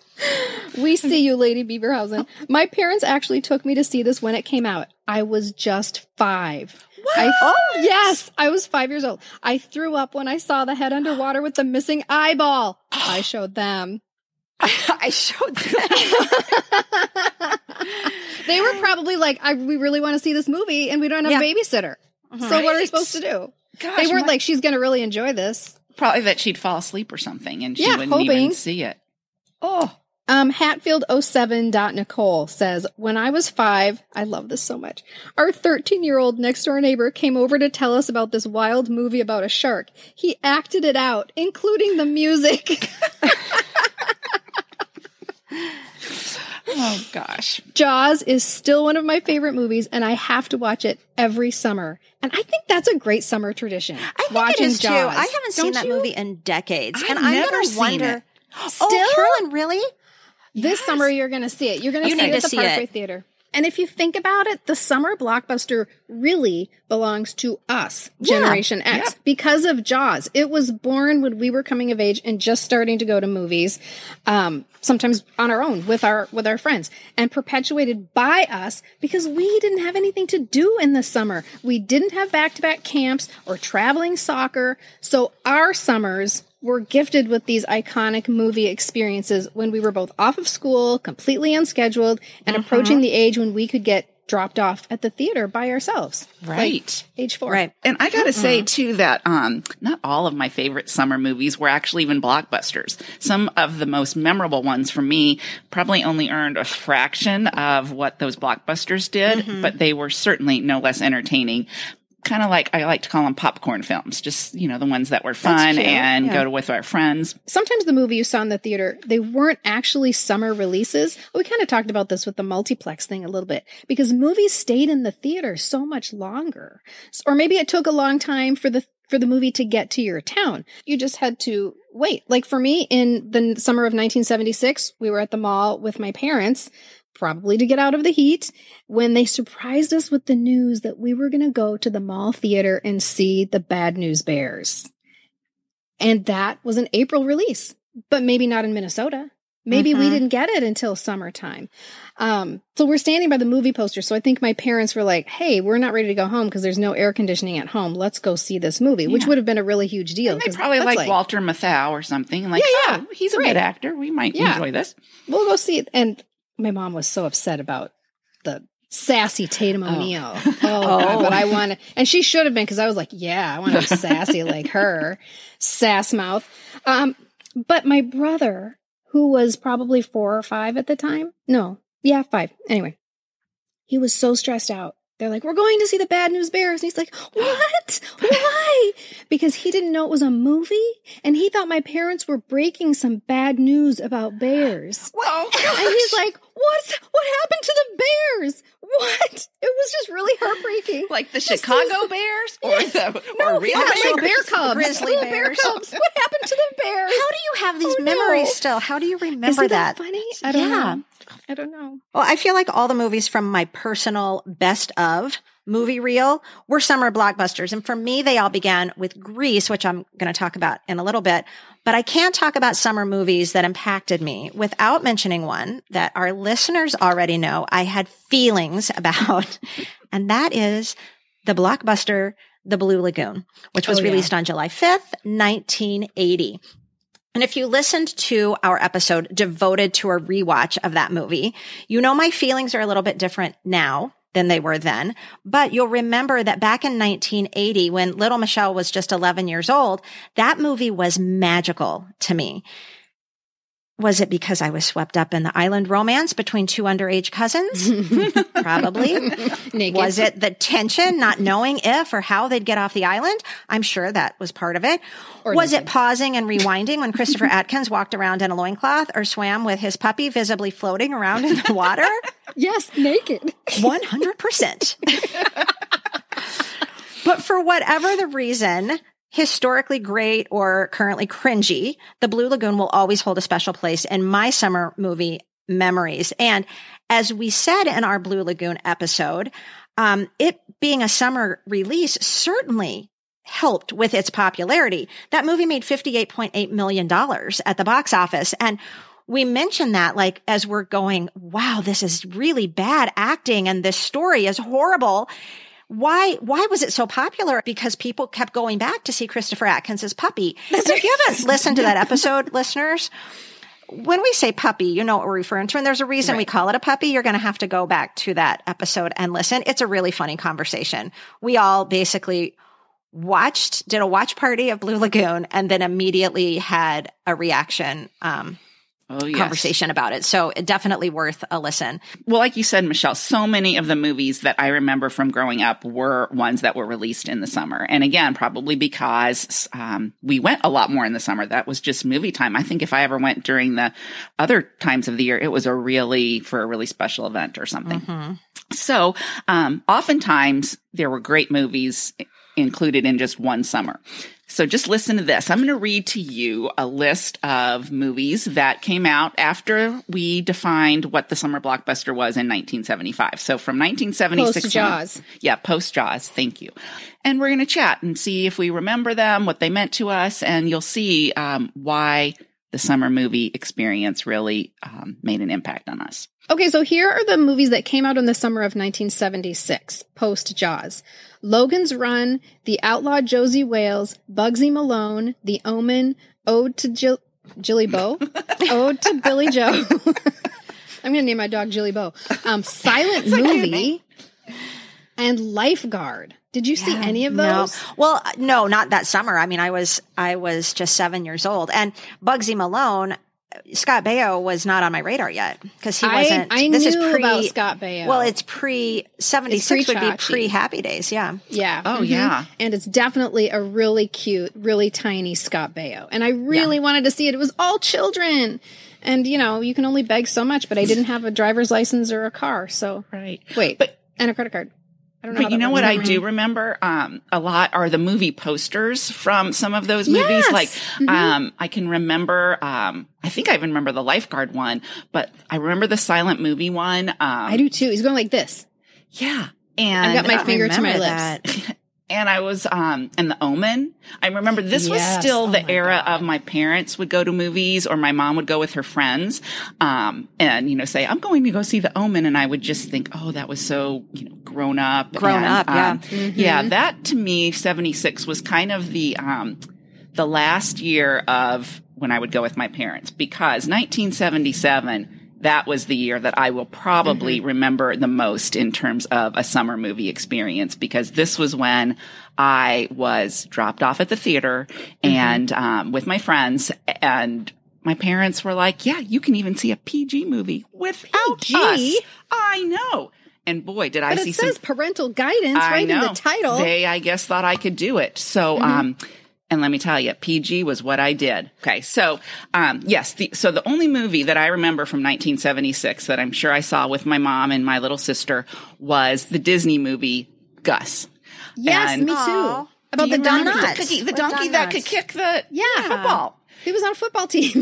We see you, Lady Beaverhausen. My parents actually took me to see this when it came out. I was just five. What? I, oh, yes. I was five years old. I threw up when I saw the head underwater with the missing eyeball. I showed them. I showed that. They were probably like, I, we really want to see this movie and we don't have Yeah. a babysitter. So what are we Right. supposed to do? Gosh, They weren't my- like, she's going to really enjoy this. probably that she'd fall asleep or something and she Yeah, wouldn't even hoping. see it. Oh, Um, Hatfield oh seven dot Nicole says, when I was five, I love this so much. Our thirteen year old next door neighbor came over to tell us about this wild movie about a shark. He acted it out, including the music. oh Oh, gosh. Jaws is still one of my favorite movies, and I have to watch it every summer. And I think that's a great summer tradition. I think watching it is, Jaws. too. I haven't seen Don't that you? movie in decades. I've and I'm never going to seen wonder. it. Oh, Still? Carolyn, really? This summer, you're going to see it. You're going to You see need it at to the see Parkway it. Theater. And if you think about it, the summer blockbuster really belongs to us, Generation Yeah. X, because of Jaws. It was born when we were coming of age and just starting to go to movies, um, sometimes on our own with our with our friends, and perpetuated by us because we didn't have anything to do in the summer. We didn't have back-to-back camps or traveling soccer, so our summers were gifted with these iconic movie experiences when we were both off of school, completely unscheduled, and Mm-hmm. approaching the age when we could get dropped off at the theater by ourselves. Right. Like age four. Right. And I got to say, too, that um, not all of my favorite summer movies were actually even blockbusters. Some of the most memorable ones for me probably only earned a fraction of what those blockbusters did, Mm-hmm. but they were certainly no less entertaining. Kind of like, I like to call them popcorn films, just, you know, the ones that were fun cute, and yeah. go to with our friends. Sometimes the movie you saw in the theater, they weren't actually summer releases. We kind of talked about this with the multiplex thing a little bit because movies stayed in the theater so much longer. S- Or maybe it took a long time for the for the movie to get to your town. You just had to wait. Like for me, in the summer of nineteen seventy-six, we were at the mall with my parents, probably to get out of the heat, when they surprised us with the news that we were going to go to the mall theater and see the Bad News Bears. And that was an April release, but maybe not in Minnesota. Maybe we Mhm. didn't get it until summertime. Um, so we're standing by the movie poster. So I think my parents were like, hey, we're not ready to go home because there's no air conditioning at home. Let's go see this movie, which Yeah. would have been a really huge deal. They 'cause probably that's like, Walter Matthau or something. Like, Yeah, yeah. oh, he's a Right. good actor. We might Yeah. enjoy this. We'll go see it. And my mom was so upset about the sassy Tatum O'Neal. Oh, God, but I want to, and she should have been because I was like, yeah, I want to be sassy like her, sass mouth. Um, but my brother, who was probably four or five at the time, no, yeah, five. Anyway, he was so stressed out. They're like, we're going to see the Bad News Bears. And he's like, what? Why? Because he didn't know it was a movie. And he thought my parents were breaking some bad news about bears. Well, And he's like, what? What happened to the bears? What? It was just really heartbreaking. like the Just Chicago those- Bears or Yes. the No, or real yeah, bears? little bear cubs. Grizzly Little bear bears. cubs. What happened to the bears? How do you have these Oh, no. memories still? How do you remember Isn't that? that funny? I don't Yeah. know. I don't know. Well, I feel like all the movies from my personal best of movie reel were summer blockbusters. And for me, they all began with Grease, which I'm going to talk about in a little bit. But I can't talk about summer movies that impacted me without mentioning one that our listeners already know I had feelings about. And that is the blockbuster, The Blue Lagoon, which was Oh, yeah. released on July fifth, nineteen eighty. And if you listened to our episode devoted to a rewatch of that movie, you know my feelings are a little bit different now than they were then. But you'll remember that back in nineteen eighty, when little Michelle was just eleven years old, that movie was magical to me. Was it because I was swept up in the island romance between two underage cousins? Probably. Naked. Was it the tension, not knowing if or how they'd get off the island? I'm sure that was part of it. Or was naked. it pausing and rewinding when Christopher Atkins walked around in a loincloth or swam with his puppy visibly floating around in the water? Yes, naked. one hundred percent. But for whatever the reason, historically great or currently cringy, The Blue Lagoon will always hold a special place in my summer movie memories. And as we said in our Blue Lagoon episode, um, it being a summer release certainly helped with its popularity. That movie made fifty-eight point eight million dollars at the box office. And we mentioned that like as we're going, wow, this is really bad acting and this story is horrible. Why, why was it so popular? Because people kept going back to see Christopher Atkins' puppy. And if you haven't listened to that episode, listeners, when we say puppy, you know what we're referring to. And there's a reason we call it a puppy. You're going to have to go back to that episode and listen. It's a really funny conversation. We all basically watched, did a watch party of Blue Lagoon and then immediately had a reaction, um, Oh, yes. conversation about it. So definitely worth a listen. Well, like you said, Michelle, so many of the movies that I remember from growing up were ones that were released in the summer. And again, probably because um, we went a lot more in the summer. That was just movie time. I think if I ever went during the other times of the year, it was a really, for a really special event or something. Mm-hmm. So um, oftentimes there were great movies included in just one summer. So just listen to this. I'm going to read to you a list of movies that came out after we defined what the summer blockbuster was in nineteen seventy-five. So from nineteen seventy-six. Post Jaws. Yeah, post Jaws. Thank you. And we're going to chat and see if we remember them, what they meant to us, and you'll see um, why the summer movie experience really um, made an impact on us. Okay, so here are the movies that came out in the summer of nineteen seventy-six, post Jaws. Logan's Run, The Outlaw Josie Wales, Bugsy Malone, The Omen, Ode to Jill- Jilly Bo, Ode to Billy Joe. I'm going to name my dog Jilly Bo. Um, Silent Movie, and Lifeguard. Did you see any of those? No. Well, no, not that summer. I mean, I was I was just seven years old, and Bugsy Malone. Scott Baio was not on my radar yet because he wasn't. I, I this knew is pre, about Scott Baio. Well, it's pre seventy-six would be pre-Chachi. pre Happy Days. Yeah. Yeah. Oh, mhm. yeah. And it's definitely a really cute, really tiny Scott Baio. And I really Yeah. wanted to see it. It was all children. And, you know, you can only beg so much, but I didn't have a driver's license or a car. So, Right. wait, But- and a credit card. I don't know. how But you that know works. what I do remember um, a lot are the movie posters from some of those movies. Yes. Like Mhm. um, I can remember, um, I think I even remember the Lifeguard one, but I remember the Silent Movie one. Um, I do too. He's going like this. Yeah. And I've got my I don't finger to my remember lips. that. And I was, um, and The Omen. I remember this was Yes. still Oh the my era God. of my parents would go to movies or my mom would go with her friends, um, and, you know, say, I'm going to go see The Omen. And I would just think, oh, that was so, you know, grown up. Grown and, up, yeah. um, Yeah. That to me, seventy-six was kind of the, um, the last year of when I would go with my parents because nineteen seventy-seven, that was the year that I will probably mm-hmm. remember the most in terms of a summer movie experience because this was when I was dropped off at the theater mm-hmm. and um, with my friends and my parents were like, yeah, you can even see a P G movie without P G? us. I know. And boy, did I But see it says some parental guidance I right in know. the title. They, I guess, thought I could do it. So, Mm-hmm. um, and let me tell you, P G was what I did. Okay. So, um, yes. The, so the only movie that I remember from nineteen seventy-six that I'm sure I saw with my mom and my little sister was the Disney movie Gus. Yes, And- me too. Aw. About Do the you donkey. remember The, cookie- the With donkey Don that Knotts. could kick the Yeah. football. He was on a football team.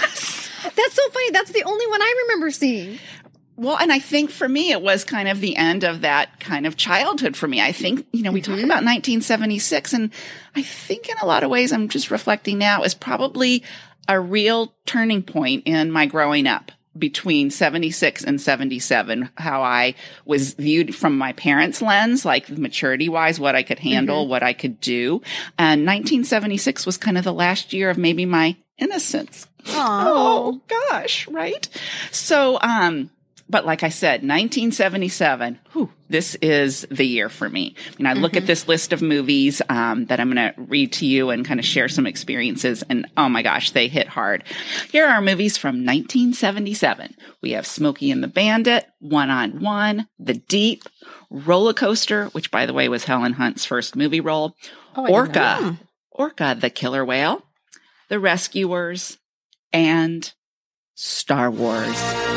That's so funny. That's the only one I remember seeing. Well, and I think for me, it was kind of the end of that kind of childhood for me. I think, you know, we Mm-hmm. talk about nineteen seventy-six, and I think in a lot of ways, I'm just reflecting now, is probably a real turning point in my growing up between seventy-six and seventy-seven, how I was viewed from my parents' lens, like maturity wise, what I could handle, mm-hmm. what I could do. And nineteen seventy-six was kind of the last year of maybe my innocence. Aww. Oh gosh. Right. So, um, but like I said, nineteen seventy-seven, whew, this is the year for me. I mean, I look mm-hmm. at this list of movies um, that I'm going to read to you and kind of share some experiences. And oh my gosh, they hit hard. Here are movies from nineteen seventy-seven. We have Smokey and the Bandit, One on One, The Deep, Roller Coaster, which by the way was Helen Hunt's first movie role, Oh, I didn't Orca, know. Orca, the Killer Whale, The Rescuers, and Star Wars.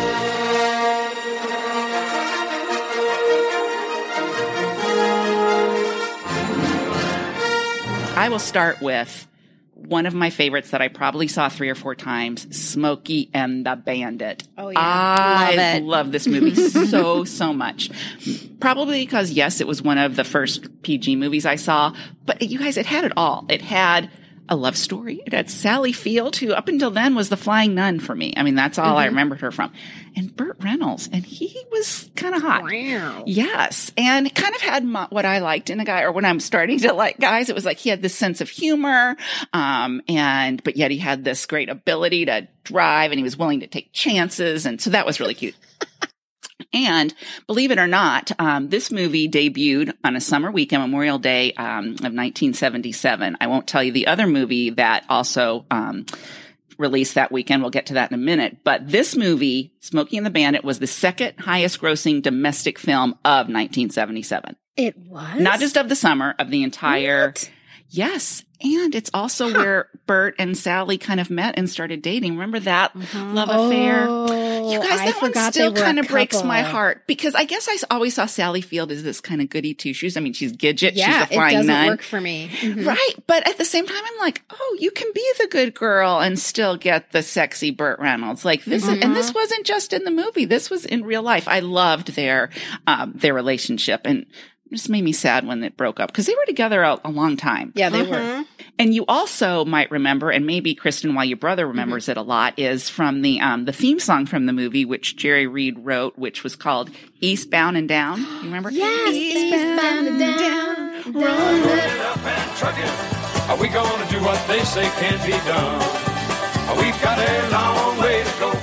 I will start with one of my favorites that I probably saw three or four times, Smokey and the Bandit. Oh, yeah. I Love it. love this movie so, so much. Probably because, yes, it was one of the first P G movies I saw, but you guys, it had it all. It had a love story. It had Sally Field, who up until then was the flying nun for me. I mean, that's all mm-hmm. I remembered her from. And Burt Reynolds, and he was kind of hot. Wow. Yes. And it kind of had my, what I liked in a guy, or when I'm starting to like guys, it was like he had this sense of humor. Um, and, but yet he had this great ability to drive and he was willing to take chances. And so that was really cute. And believe it or not, um, this movie debuted on a summer weekend, Memorial Day um, of nineteen seventy-seven. I won't tell you the other movie that also um, released that weekend. We'll get to that in a minute. But this movie, Smokey and the Bandit, was the second highest grossing domestic film of nineteen seventy-seven. It was? Not just of the summer, of the entire. What? Yes. And it's also huh. where Bert and Sally kind of met and started dating. Remember that mm-hmm. love affair? Oh, you guys, I that one forgot still they were kind a of breaks couple. my heart because I guess I always saw Sally Field as this kind of goody two shoes. I mean, she's Gidget. Yeah, she's the flying it doesn't nun. work for me. Mm-hmm. Right. But at the same time, I'm like, oh, you can be the good girl and still get the sexy Burt Reynolds. Like this, mm-hmm. is, and this wasn't just in the movie. This was in real life. I loved their, um, their relationship, and it just made me sad when it broke up because they were together a, a long time. Yeah, they uh-huh. were. And you also might remember, and maybe Kristen, why your brother remembers mm-hmm. it a lot, is from the um, the theme song from the movie, which Jerry Reed wrote, which was called "Eastbound and Down." You remember? Yes, Eastbound and Down. Rolling up and trucking. Are we gonna do what they say can't be done? We've got a long way to go.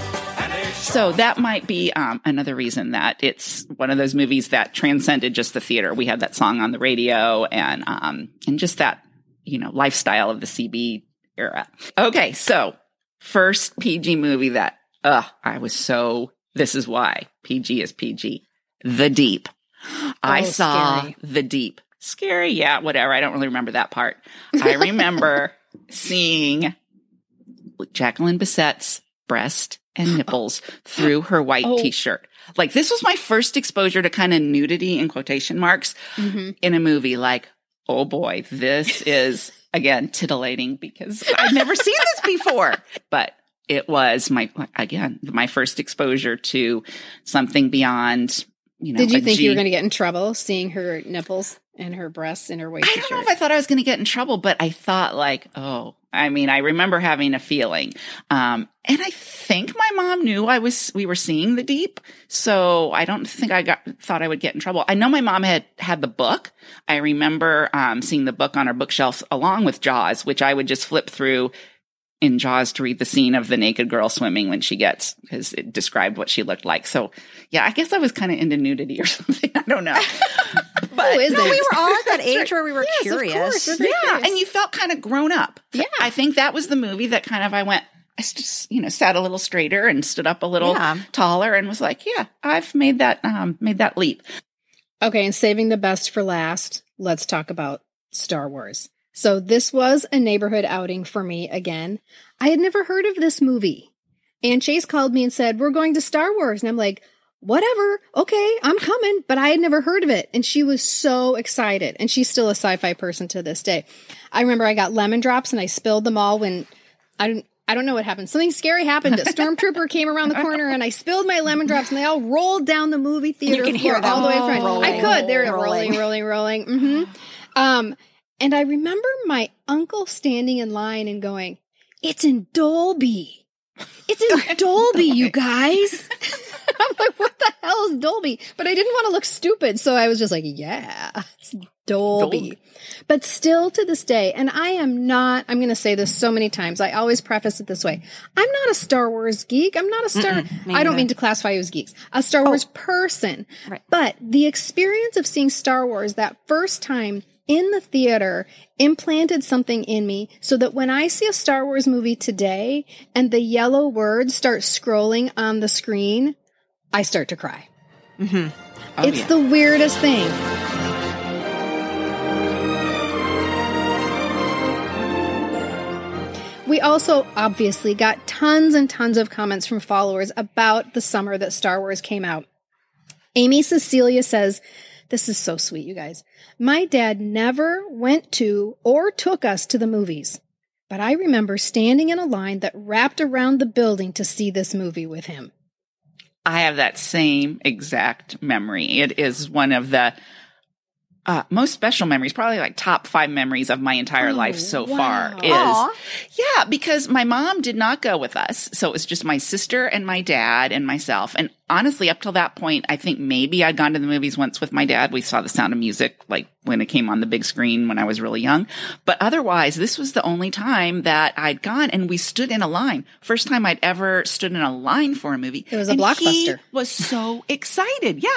So that might be um, another reason that it's one of those movies that transcended just the theater. We had that song on the radio, and um, and just that, you know, lifestyle of the C B era. Okay, so first P G movie that, uh, I was so, this is why P G is P G. The Deep. Oh, I saw scary. The Deep. Scary, yeah, whatever. I don't really remember that part. I remember seeing Jacqueline Bissette's breast and nipples through her white oh. t-shirt. Like, this was my first exposure to kind of nudity in quotation marks mm-hmm. in a movie. Like, oh boy, this is, again, titillating because I've never seen this before. But it was my, again, my first exposure to something beyond, you know. Did you think G- you were going to get in trouble seeing her nipples and her breasts in her white I t-shirt? don't know if I thought I was going to get in trouble, but I thought like, oh, I mean, I remember having a feeling. Um, and I think my mom knew I was, we were seeing The Deep. So I don't think I got, thought I would get in trouble. I know my mom had had the book. I remember, um, seeing the book on her bookshelf along with Jaws, which I would just flip through in Jaws to read the scene of the naked girl swimming when she gets, because it described what she looked like. So yeah, I guess I was kind of into nudity or something. I don't know. But Who is no, it? we were all at that age where we were yes, curious. Of course. We're Yeah, curious. and you felt kind of grown up. Yeah. I think that was the movie that kind of I went, I just, you know, sat a little straighter and stood up a little Yeah. taller and was like, yeah, I've made that, um, made that leap. Okay, and saving the best for last, let's talk about Star Wars. So this was a neighborhood outing for me again. I had never heard of this movie. And Chase called me and said, we're going to Star Wars. And I'm like, whatever. Okay, I'm coming. But I had never heard of it. And she was so excited. And she's still a sci-fi person to this day. I remember I got lemon drops and I spilled them all when I don't, I don't know what happened. Something scary happened. A stormtrooper came around the corner and I spilled my lemon drops and they all rolled down the movie theater you can hear floor all the way in front. rolling, I could. They were rolling. rolling, rolling, rolling. Mm-hmm. Um, and I remember my uncle standing in line and going, it's in Dolby. It's in Dolby, you guys. I'm like, what the hell is Dolby? But I didn't want to look stupid. So I was just like, yeah, it's Dolby. Dolby. But still to this day, and I am not, I'm going to say this so many times. I always preface it this way. I'm not a Star Wars geek. I'm not a Star, I don't mean to classify you as geeks, a Star Wars oh. person. Right. But the experience of seeing Star Wars that first time in the theater implanted something in me so that when I see a Star Wars movie today and the yellow words start scrolling on the screen, I start to cry. Mm-hmm. Oh, it's yeah. the weirdest thing. We also obviously got tons and tons of comments from followers about the summer that Star Wars came out. Amy Cecilia says, this is so sweet, you guys. My dad never went to or took us to the movies, but I remember standing in a line that wrapped around the building to see this movie with him. I have that same exact memory. It is one of the uh, most special memories, probably like top five memories of my entire Oh, life so wow. far is, Aw. yeah, because my mom did not go with us. So it was just my sister and my dad and myself. And honestly, up till that point, I think maybe I'd gone to the movies once with my dad. We saw The Sound of Music, like when it came on the big screen when I was really young. But otherwise, this was the only time that I'd gone and we stood in a line. First time I'd ever stood in a line for a movie. It was a And blockbuster. He was so excited. Yeah.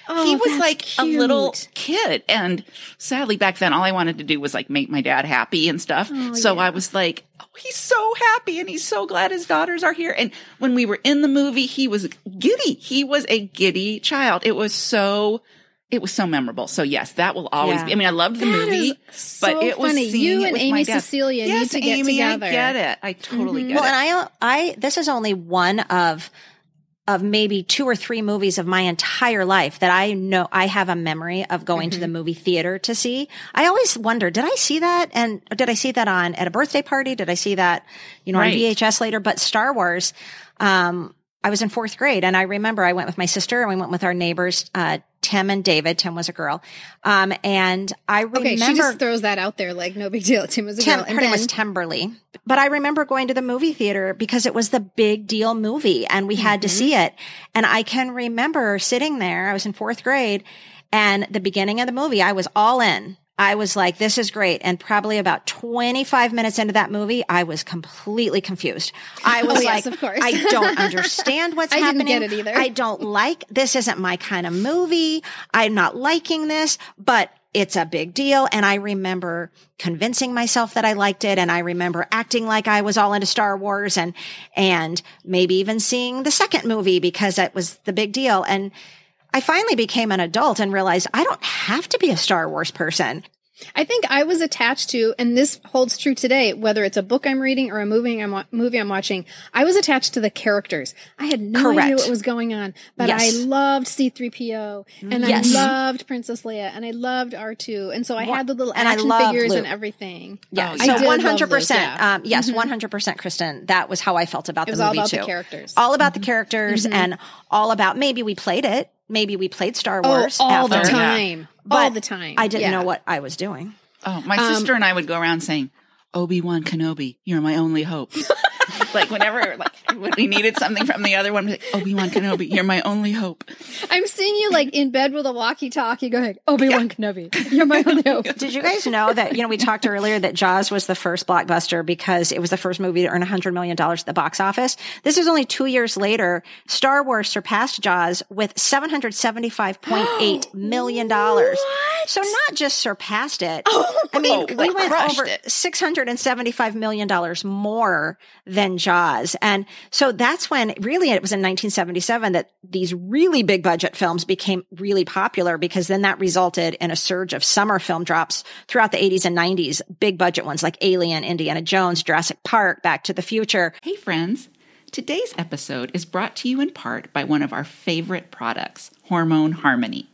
Oh, he was that's like cute. a little kid. And sadly back then, all I wanted to do was like make my dad happy and stuff. Oh, so yeah. I was like, oh, he's so happy and he's so glad his daughters are here. And when we were in the movie, he was giddy. He was a giddy child. It was so, it was so memorable. So yes, that will always Yeah. be. I mean, I loved the That movie, is so but it was funny. seeing You it and with Amy my dad. Cecilia need yes, to get Amy, together. I get it. I totally get Well, it. and I, I, this is only one of, of maybe two or three movies of my entire life that I know I have a memory of going to the movie theater to see. I always wonder, did I see that? And did I see that on at a birthday party? Did I see that, you know, Right. on V H S later? But Star Wars, um, I was in fourth grade and I remember I went with my sister and we went with our neighbors, uh, Tim and David. Tim was a girl. Um, and I remember. Okay, she just throws that out there like no big deal. Tim was a Tim, girl. her And name then, was Timberly. But I remember going to the movie theater because it was the big deal movie and we had to see it. And I can remember sitting there. I was in fourth grade and the beginning of the movie, I was all in. I was like, this is great. And probably about twenty-five minutes into that movie, I was completely confused. I was Oh, like, yes, of course. I don't understand what's I didn't happening. get it either. I don't like, this isn't my kind of movie. I'm not liking this, but it's a big deal. And I remember convincing myself that I liked it. And I remember acting like I was all into Star Wars and, and maybe even seeing the second movie because it was the big deal. And I finally became an adult and realized I don't have to be a Star Wars person. I think I was attached to, and this holds true today, whether it's a book I'm reading or a movie I'm, wa- movie I'm watching, I was attached to the characters. I had no Correct. idea what was going on, but Yes. I loved C three P O, and Yes. I loved Princess Leia, and I loved R two, and so I had the little And I action loved figures Luke. and everything. Yeah. Oh, So yeah. I did one love hundred percent. Luke, yeah. Um, yes, one hundred percent, Kristen. That was how I felt about It the was all movie about too. the characters. All about the characters and all about maybe we played it. Maybe we played Star Oh, Wars all the after, time. but all the time. I didn't Yeah. know what I was doing. Oh, my Um, sister and I would go around saying, Obi-Wan Kenobi, you're my only hope. Like whenever, like when we needed something from the other one, we'd be like, Obi-Wan Kenobi, you're my only hope. I'm seeing you like in bed with a walkie-talkie going, Obi-Wan Kenobi, you're my only hope. Did you guys know that, you know, we talked earlier that Jaws was the first blockbuster because it was the first movie to earn one hundred million dollars at the box office? This is only two years later. Star Wars surpassed Jaws with seven hundred seventy-five point eight million dollars. So not just surpassed it. I mean, Oh, we like went crushed over it. six hundred seventy-five million dollars more than Jaws. And so that's when really it was in nineteen seventy-seven that these really big budget films became really popular because then that resulted in a surge of summer film drops throughout the eighties and nineties, big budget ones like Alien, Indiana Jones, Jurassic Park, Back to the Future. Hey friends, today's episode is brought to you in part by one of our favorite products, Hormone Harmony.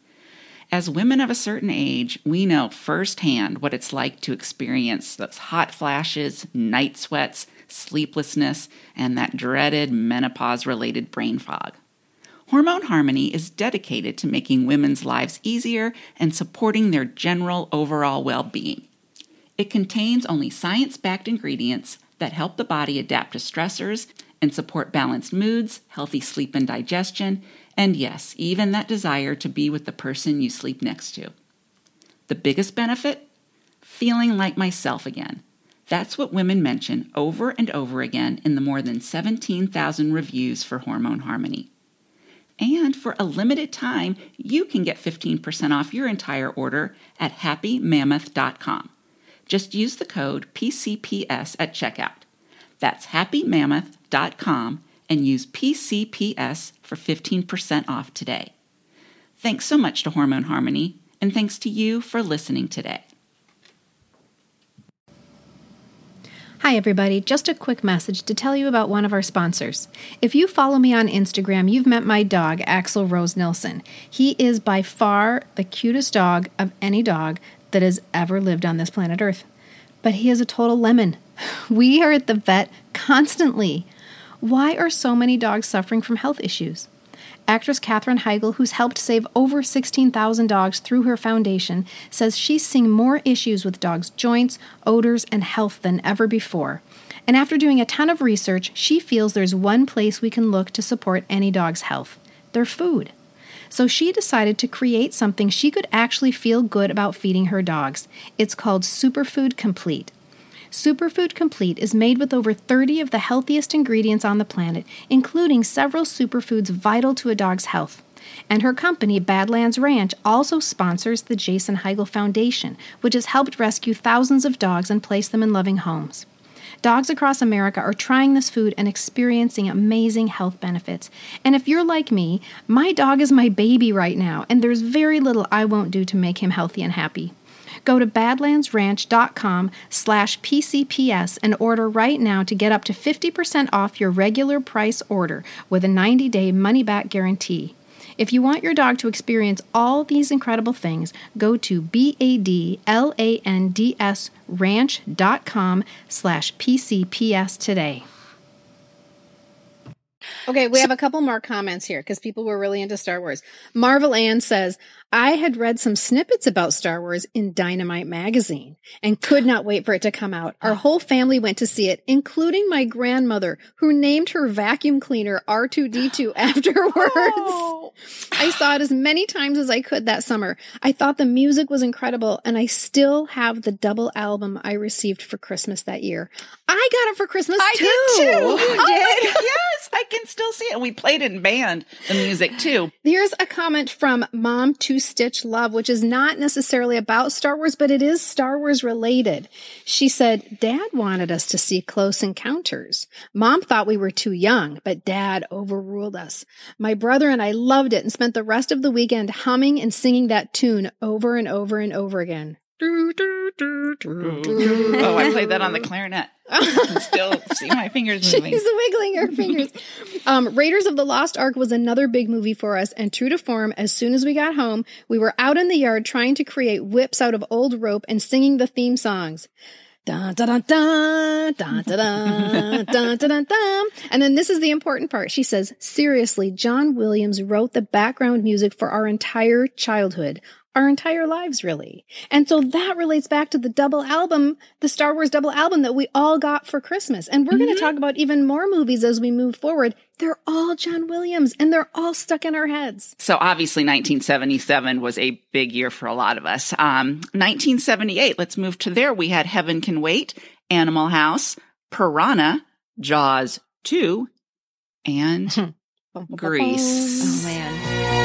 As women of a certain age, we know firsthand what it's like to experience those hot flashes, night sweats, sleeplessness, and that dreaded menopause-related brain fog. Hormone Harmony is dedicated to making women's lives easier and supporting their general overall well-being. It contains only science-backed ingredients that help the body adapt to stressors and support balanced moods, healthy sleep and digestion, and yes, even that desire to be with the person you sleep next to. The biggest benefit? Feeling like myself again. That's what women mention over and over again in the more than seventeen thousand reviews for Hormone Harmony. And for a limited time, you can get fifteen percent off your entire order at happy mammoth dot com. Just use the code P C P S at checkout. That's happy mammoth dot com and use P C P S for fifteen percent off today. Thanks so much to Hormone Harmony, and thanks to you for listening today. Hi, everybody. Just a quick message to tell you about one of our sponsors. If you follow me on Instagram, you've met my dog, Axel Rose Nilsson. He is by far the cutest dog of any dog that has ever lived on this planet Earth. But he is a total lemon. We are at the vet constantly. Why are so many dogs suffering from health issues? Actress Katherine Heigl, who's helped save over sixteen thousand dogs through her foundation, says she's seeing more issues with dogs' joints, odors, and health than ever before. And after doing a ton of research, she feels there's one place we can look to support any dog's health: their food. So she decided to create something she could actually feel good about feeding her dogs. It's called Superfood Complete. Superfood Complete is made with over thirty of the healthiest ingredients on the planet, including several superfoods vital to a dog's health. And her company, Badlands Ranch, also sponsors the Jason Heigl Foundation, which has helped rescue thousands of dogs and place them in loving homes. Dogs across America are trying this food and experiencing amazing health benefits. And if you're like me, my dog is my baby right now, and there's very little I won't do to make him healthy and happy. Go to badlandsranch.com slash PCPS and order right now to get up to fifty percent off your regular price order with a ninety-day money-back guarantee. If you want your dog to experience all these incredible things, go to B-A-D-L-A-N-D-S ranch.com slash PCPS today. Okay, we have a couple more comments here because people were really into Star Wars. Marvel Ann says, I had read some snippets about Star Wars in Dynamite magazine and could not wait for it to come out. Our whole family went to see it, including my grandmother, who named her vacuum cleaner R two D two afterwards. Oh. I saw it as many times as I could that summer. I thought the music was incredible, and I still have the double album I received for Christmas that year. I got it for Christmas, I too. did, too. You Oh, did? Yes, I can still see it. We played it in band, the music, too. Here's a comment from Mom Two Stitch Love, which is not necessarily about Star Wars, but it is Star Wars related. She said, Dad wanted us to see Close Encounters. Mom thought we were too young, but Dad overruled us. My brother and I loved it and spent the rest of the weekend humming and singing that tune over and over and over again. Oh, I played that on the clarinet. I can still see my fingers moving. She's wiggling her fingers. Um, Raiders of the Lost Ark was another big movie for us, and true to form, as soon as we got home, we were out in the yard trying to create whips out of old rope and singing the theme songs. Dun, dun, dun, dun, dun, dun, dun, dun, dun, dun. And then this is the important part. She says, seriously, John Williams wrote the background music for our entire childhood. Our entire lives, really. And so that relates back to the double album, the Star Wars double album that we all got for Christmas. And we're mm-hmm. going to talk about even more movies as we move forward. They're all John Williams, and they're all stuck in our heads. So obviously nineteen seventy-seven was a big year for a lot of us. Um, nineteen seventy-eight, let's move to there. We had Heaven Can Wait, Animal House, Piranha, Jaws two, and Grease. Oh, man.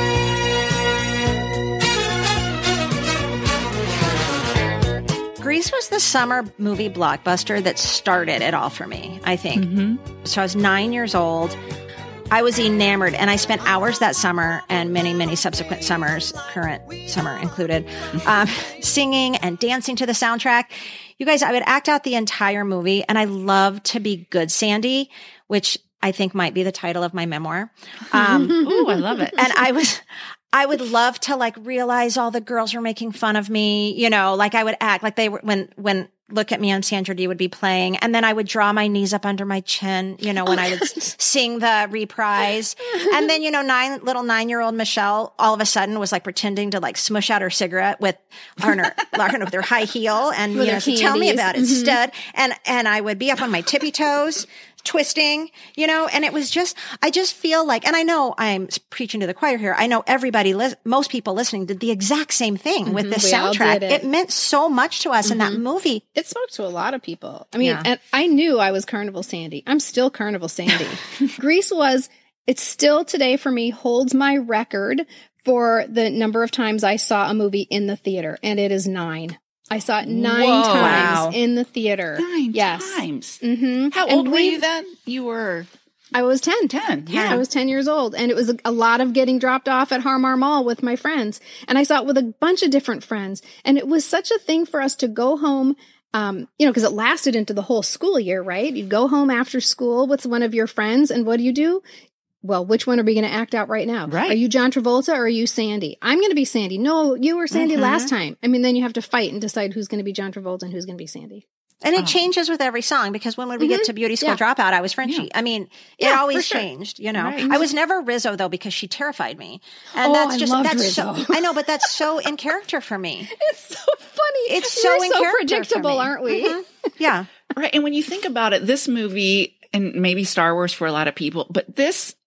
Grease was the summer movie blockbuster that started it all for me, I think. Mm-hmm. So I was nine years old. I was enamored, and I spent hours that summer and many, many subsequent summers, current summer included, um, singing and dancing to the soundtrack. You guys, I would act out the entire movie, and I love to be good, Sandy, which I think might be the title of my memoir. Um, Ooh, I love it. And I was... I would love to like realize all the girls were making fun of me, you know, like I would act like they were when, when Look at Me on Sandra Dee would be playing. And then I would draw my knees up under my chin, you know, when I would sing the reprise. And then, you know, nine little nine year old Michelle all of a sudden was like pretending to like smush out her cigarette with, or her, with her high heel. And, with you know, so tell me about it, mm-hmm. stud. And, and I would be up on my tippy toes, twisting, you know, and it was just, I just feel like, and I know I'm preaching to the choir here. I know everybody, li- most people listening did the exact same thing mm-hmm. with this we soundtrack. It. it meant so much to us mm-hmm. in that movie. It spoke to a lot of people. I mean, Yeah. and I knew I was Carnival Sandy. I'm still Carnival Sandy. Grease was, it's still today for me, holds my record for the number of times I saw a movie in the theater, and it is nine. I saw it nine Whoa. times Wow. in the theater. Nine yes. times. Mm-hmm. How And old were we- you then? You were I was ten. ten. Yeah, Yeah. I was ten years old, and it was a, a lot of getting dropped off at Harmar Mall with my friends. And I saw it with a bunch of different friends. And it was such a thing for us to go home, um, you know, because it lasted into the whole school year, right? You'd go home after school with one of your friends, and what do you do? Well, which one are we going to act out right now? Right. Are you John Travolta or are you Sandy? I'm going to be Sandy. No, you were Sandy Mm-hmm. last time. I mean, then you have to fight and decide who's going to be John Travolta and who's going to be Sandy. And it Oh. changes with every song because when would we get to Beauty School Yeah. Dropout, I was Frenchie. I mean, it Yeah, always for sure. changed, you know. Right. I was never Rizzo though because she terrified me. And Oh, that's I just loved that's Rizzo. so I know, but that's so in character for me. It's so funny. It's so We're in so character predictable, for me. aren't we? Mhm. Yeah. Right. And when you think about it, this movie, and maybe Star Wars for a lot of people, but this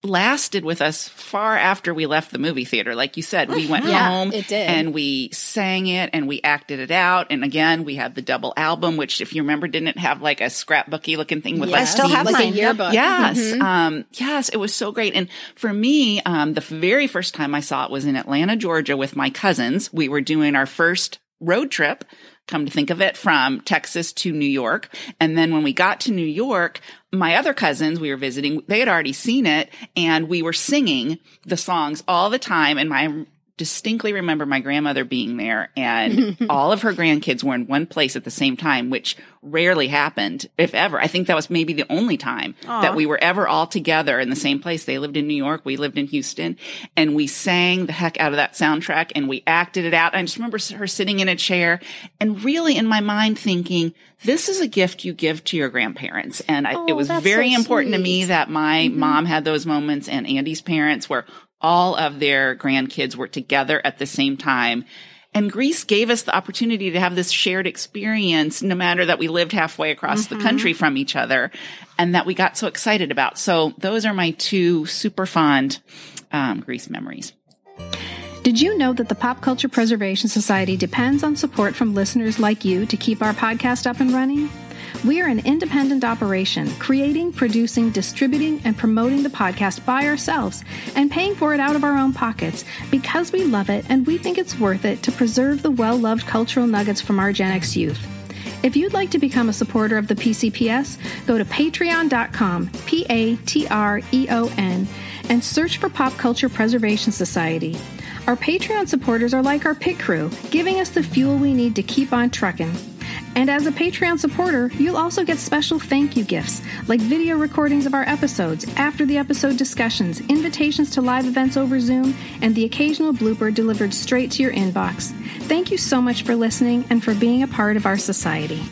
lasted with us far after we left the movie theater. Like you said, we went Yeah, home it did. and we sang it and we acted it out. And again, we had the double album, which if you remember, didn't have like a scrapbooky looking thing with Yeah. like I still have seeds. like a mine. yearbook. Yes. Mhm. Um, yes, it was so great. And for me, um, the very first time I saw it was in Atlanta, Georgia with my cousins. We were doing our first road trip, come to think of it, from Texas to New York. And then when we got to New York, my other cousins we were visiting, they had already seen it and we were singing the songs all the time. And my distinctly remember my grandmother being there and all of her grandkids were in one place at the same time, which rarely happened, if ever. I think that was maybe the only time Aw. that we were ever all together in the same place. They lived in New York. We lived in Houston, and we sang the heck out of that soundtrack and we acted it out. I just remember her sitting in a chair and really in my mind thinking, this is a gift you give to your grandparents. And I, Oh, it was that's very so important to me sweet. that my mom had those moments and Andy's parents where all of their grandkids were together at the same time. And Grease gave us the opportunity to have this shared experience, no matter that we lived halfway across the country from each other, and that we got so excited about. So those are my two super fond um, Grease memories. Did you know that the Pop Culture Preservation Society depends on support from listeners like you to keep our podcast up and running? We are an independent operation, creating, producing, distributing, and promoting the podcast by ourselves and paying for it out of our own pockets because we love it and we think it's worth it to preserve the well-loved cultural nuggets from our Gen X youth. If you'd like to become a supporter of the P C P S, go to patreon dot com, P A T R E O N, and search for Pop Culture Preservation Society. Our Patreon supporters are like our pit crew, giving us the fuel we need to keep on trucking. And as a Patreon supporter, you'll also get special thank you gifts, like video recordings of our episodes, after the episode discussions, invitations to live events over Zoom, and the occasional blooper delivered straight to your inbox. Thank you so much for listening and for being a part of our society.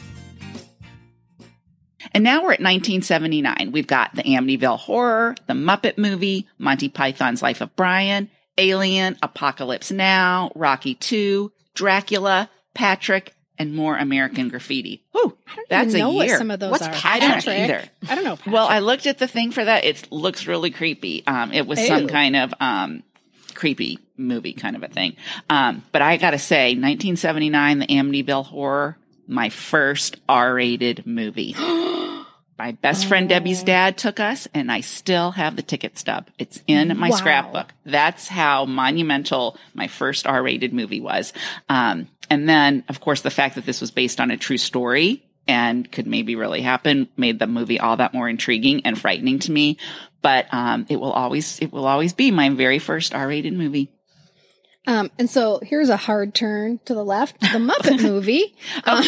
And now we're at nineteen seventy-nine. We've got the Amityville Horror, the Muppet Movie, Monty Python's Life of Brian, Alien, Apocalypse Now, Rocky two, Dracula, Patrick, and more American Graffiti. Whew, that's even know a what year. some of those What's are. I don't Patrick. either. I don't know. Patrick. Well, I looked at the thing for that. It looks really creepy. Um, it was some Ew. kind of um, creepy movie kind of a thing. Um, but I got to say, nineteen seventy-nine, the Amityville Horror, my first R-rated movie. My best friend Debbie's dad took us, and I still have the ticket stub. It's in my Wow. scrapbook. That's how monumental my first R-rated movie was. Um, and then, of course, the fact that this was based on a true story and could maybe really happen made the movie all that more intriguing and frightening to me. But um, it will always, it will always be my very first R-rated movie. Um, and so here's a hard turn to the left. The Muppet movie um,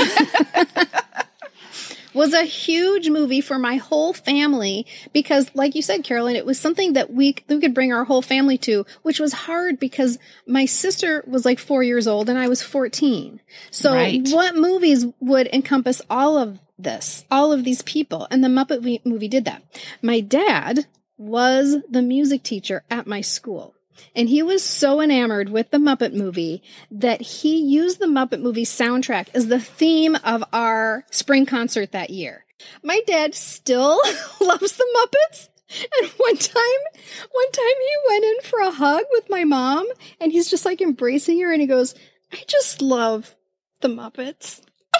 was a huge movie for my whole family because, like you said, Carolyn, it was something that we, we could bring our whole family to, which was hard because my sister was like four years old and I was fourteen. So Right. what movies would encompass all of this, all of these people? And the Muppet we- movie did that. My dad was the music teacher at my school. And he was so enamored with the Muppet movie that he used the Muppet movie soundtrack as the theme of our spring concert that year. My dad still loves the Muppets. And one time, one time he went in for a hug with my mom and he's just like embracing her and he goes, I just love the Muppets.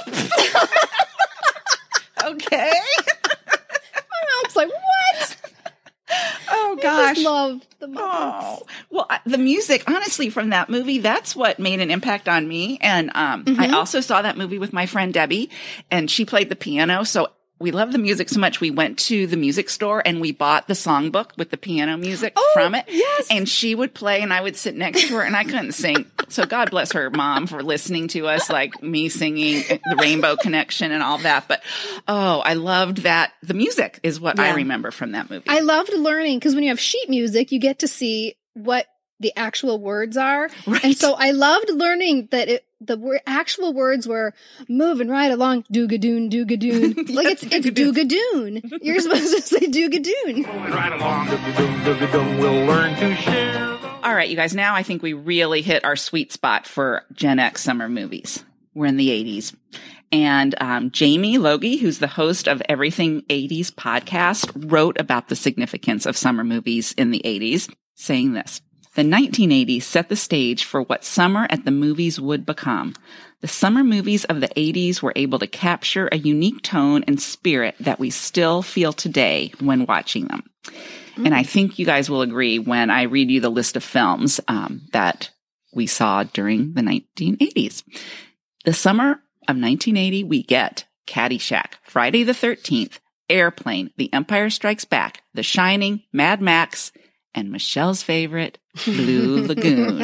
Okay. My mom's like, what? Oh, I gosh. just love the Muppets. Oh, well, I- the music, honestly, from that movie, that's what made an impact on me. And um, I also saw that movie with my friend Debbie, and she played the piano. So we love the music so much. We went to the music store and we bought the songbook with the piano music Oh, from it. yes. And she would play and I would sit next to her and I couldn't sing. So God bless her mom for listening to us, like me singing the Rainbow Connection and all that. But oh, I loved that. The music is what I Yeah. remember from that movie. I loved learning because when you have sheet music, you get to see what the actual words are. Right. And so I loved learning that it, the wor- actual words were moving right along, doogadoon, doogadoon. Like it's, it's doogadoon. You're supposed to say doogadoon. Right along, dum-dum-dum, we'll learn to share. All right, you guys, now I think we really hit our sweet spot for Gen X summer movies. We're in the eighties. And um, Jamie Logie, who's the host of Everything eighties podcast, wrote about the significance of summer movies in the eighties, saying this. The nineteen eighties set the stage for what summer at the movies would become. The summer movies of the eighties were able to capture a unique tone and spirit that we still feel today when watching them. Mm. And I think you guys will agree when I read you the list of films um, that we saw during the nineteen eighties. The summer of nineteen eighty, we get Caddyshack, Friday the thirteenth, Airplane, The Empire Strikes Back, The Shining, Mad Max, and Michelle's favorite, Blue Lagoon.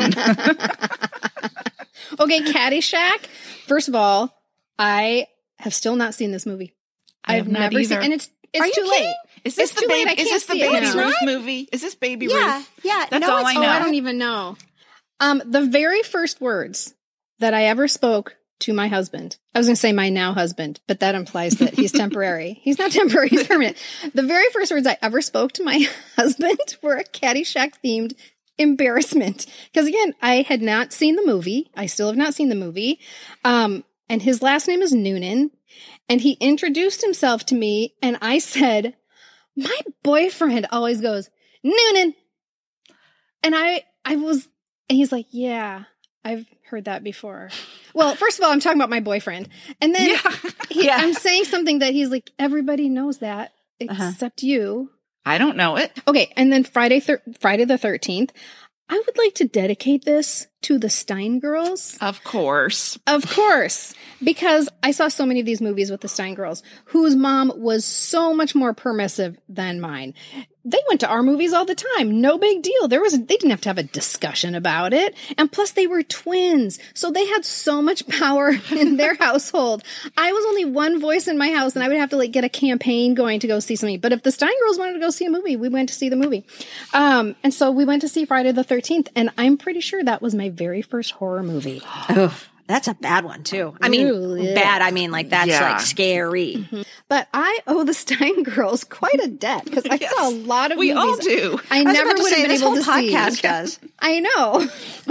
Okay, Caddyshack. First of all, I have still not seen this movie. I have I've not never either. seen, and it's it's Are you too kidding? late. Is this It's the too late. baby? I Is can't this the see it Baby now. Ruth movie? Is this Baby Yeah, Ruth? yeah. That's no, all it's I Oh, know. I don't even know. Um, the very first words that I ever spoke to my husband, I was going to say my now husband, but that implies that he's temporary. He's not temporary, he's permanent. The very first words I ever spoke to my husband were a Caddyshack themed embarrassment. Because again, I had not seen the movie. I still have not seen the movie. Um, and his last name is Noonan. And he introduced himself to me, and I said, my boyfriend always goes, Noonan. And I, I was, and he's like, yeah, I've heard that before. Well, first of all, I'm talking about my boyfriend. And then Yeah. he, Yeah. I'm saying something that he's like, everybody knows that except Uh-huh. you. I don't know it. Okay. And then Friday, thir- Friday the thirteenth, I would like to dedicate this to the Stein girls. Of course. Of course, because I saw so many of these movies with the Stein girls, whose mom was so much more permissive than mine. They went to our movies all the time. No big deal. There was, they didn't have to have a discussion about it. And plus they were twins. So they had so much power in their household. I was only one voice in my house, and I would have to like get a campaign going to go see something. But if the Stein girls wanted to go see a movie, we went to see the movie. Um, and so we went to see Friday the thirteenth, and I'm pretty sure that was my very first horror movie. Oh, that's a bad one too. I mean, Ooh, yeah. bad. I mean, like that's Yeah. like scary. But I owe the Stein girls quite a debt because I Yes. saw a lot of We movies all do. I, I was never about to would say, have been this able whole to see. podcast does. I know.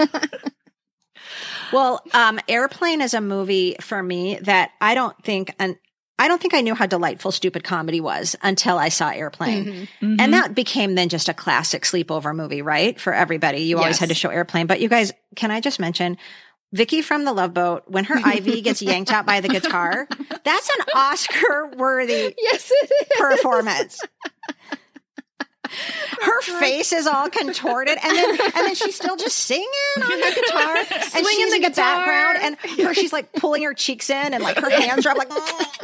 Well, um, Airplane is a movie for me that I don't think, and I don't think I knew how delightful stupid comedy was until I saw Airplane. Mm-hmm. And that became then just a classic sleepover movie, right? For everybody. You always Yes. had to show Airplane. But you guys, can I just mention Vicky from The Love Boat, when her I V gets yanked out by the guitar, that's an Oscar worthy Yes, it is. performance. Her face is all contorted, and then and then she's still just singing on the guitar, and Swinging she's the in the guitar. background, and her, she's like pulling her cheeks in, and like her hands are up, like.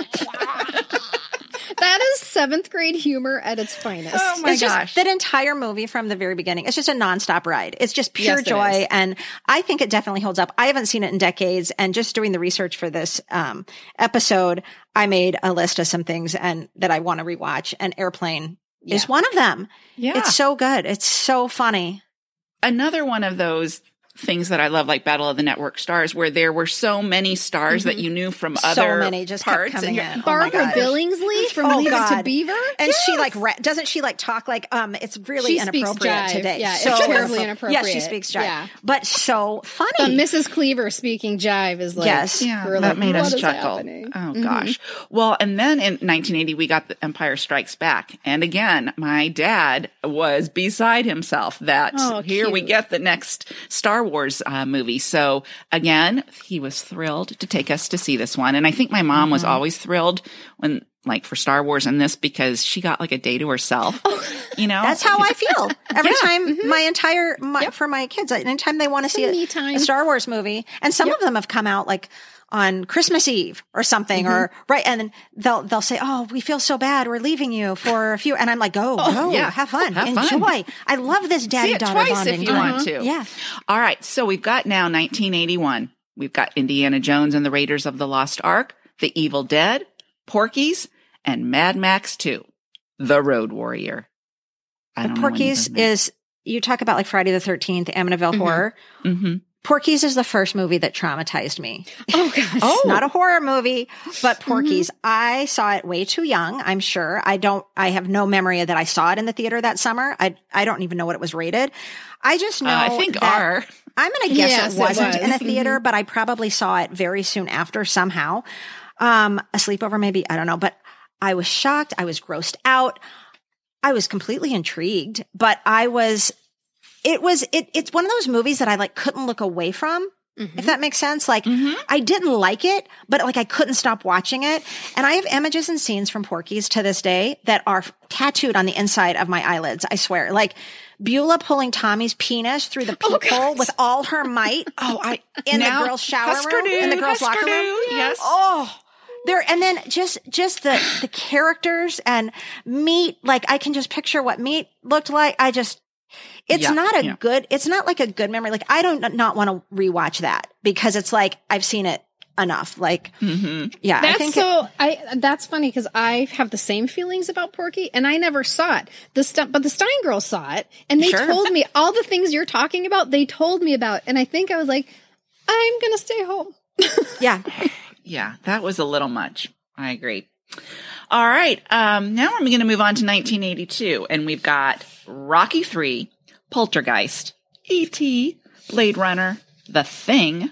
That is seventh grade humor at its finest. Oh my It's just gosh. that entire movie from the very beginning. It's just a nonstop ride. It's just pure Yes, it joy, is. and I think it definitely holds up. I haven't seen it in decades, and just doing the research for this um, episode, I made a list of some things and that I want to rewatch, and Airplane is Yeah. one of them. Yeah. It's so good. It's so funny. Another one of those things that I love, like Battle of the Network Stars, where there were so many stars that you knew from So other many just kept parts. coming you're- in. Oh my Barbara gosh. Billingsley from Oh, Leave It to God. Beaver. And she like ra- doesn't she like talk like um it's really She speaks inappropriate jive. today. Yeah, it's so terribly Yeah, inappropriate. she speaks jive. Yeah. But so funny. But Missus Cleaver speaking jive is like, Yes. Yeah, we're that like, made what us is chuckle. happening? Oh gosh. Well, and then in nineteen eighty, we got The Empire Strikes Back. And again, my dad was beside himself that Oh, here we cute. get the next Star Wars uh, movie. So again, he was thrilled to take us to see this one. And I think my mom was always thrilled when, like, for Star Wars and this, because she got like a day to herself. You know, That's how I feel every Yeah. time. My entire my, for my kids, anytime they want to see me a, time. a Star Wars movie, and some of them have come out like on Christmas Eve or something, or right, and then they'll they'll say, "Oh, we feel so bad, we're leaving you for a few," and I'm like, "Go, go, yeah. have fun, Have fun. enjoy." I love this see daddy it daughter twice bonding if you time. want to. Yeah, All right. So we've got now nineteen eighty-one. We've got Indiana Jones and the Raiders of the Lost Ark, The Evil Dead, Porky's, and Mad Max two, The Road Warrior. I but don't know Porky's any of is you talk about like Friday the thirteenth, Amityville Horror. them. Mhm. Porky's is the first movie that traumatized me. Oh, gosh. Oh. Not a horror movie, but Porky's. I saw it way too young, I'm sure. I don't, I have no memory that I saw it in the theater that summer. I, I don't even know what it was rated. I just know Uh, I think that R. I'm going to guess Yes, it it wasn't was. in a theater, but I probably saw it very soon after somehow. Um, a sleepover, maybe. I don't know. But I was shocked. I was grossed out. I was completely intrigued, but I was, it was, it, it's one of those movies that I like couldn't look away from. Mm-hmm. If that makes sense. Like mm-hmm. I didn't like it, but like I couldn't stop watching it. And I have images and scenes from Porky's to this day that are tattooed on the inside of my eyelids. I swear. Like Beulah pulling Tommy's penis through the peephole oh, with all her might. Oh, I, in the girls' shower Husker room, dude, in the girls' Husker locker room. dude, yes. Oh, there. And then just, just the, the characters and Meat. Like I can just picture what Meat looked like. I just, It's yeah, not a yeah. good, it's not like a good memory. Like I don't not want to rewatch that because it's like, I've seen it enough. Like, mm-hmm. yeah, that's I think so, it, I, that's funny because I have the same feelings about Porky and I never saw it. The stuff, but the Stein girls saw it and they sure. told me all the things you're talking about. They told me about, and I think I was like, I'm going to stay home. yeah. Yeah. That was a little much. I agree. All right. Um, now I'm going to move on to nineteen eighty-two and we've got Rocky three, Poltergeist, E T, Blade Runner, The Thing,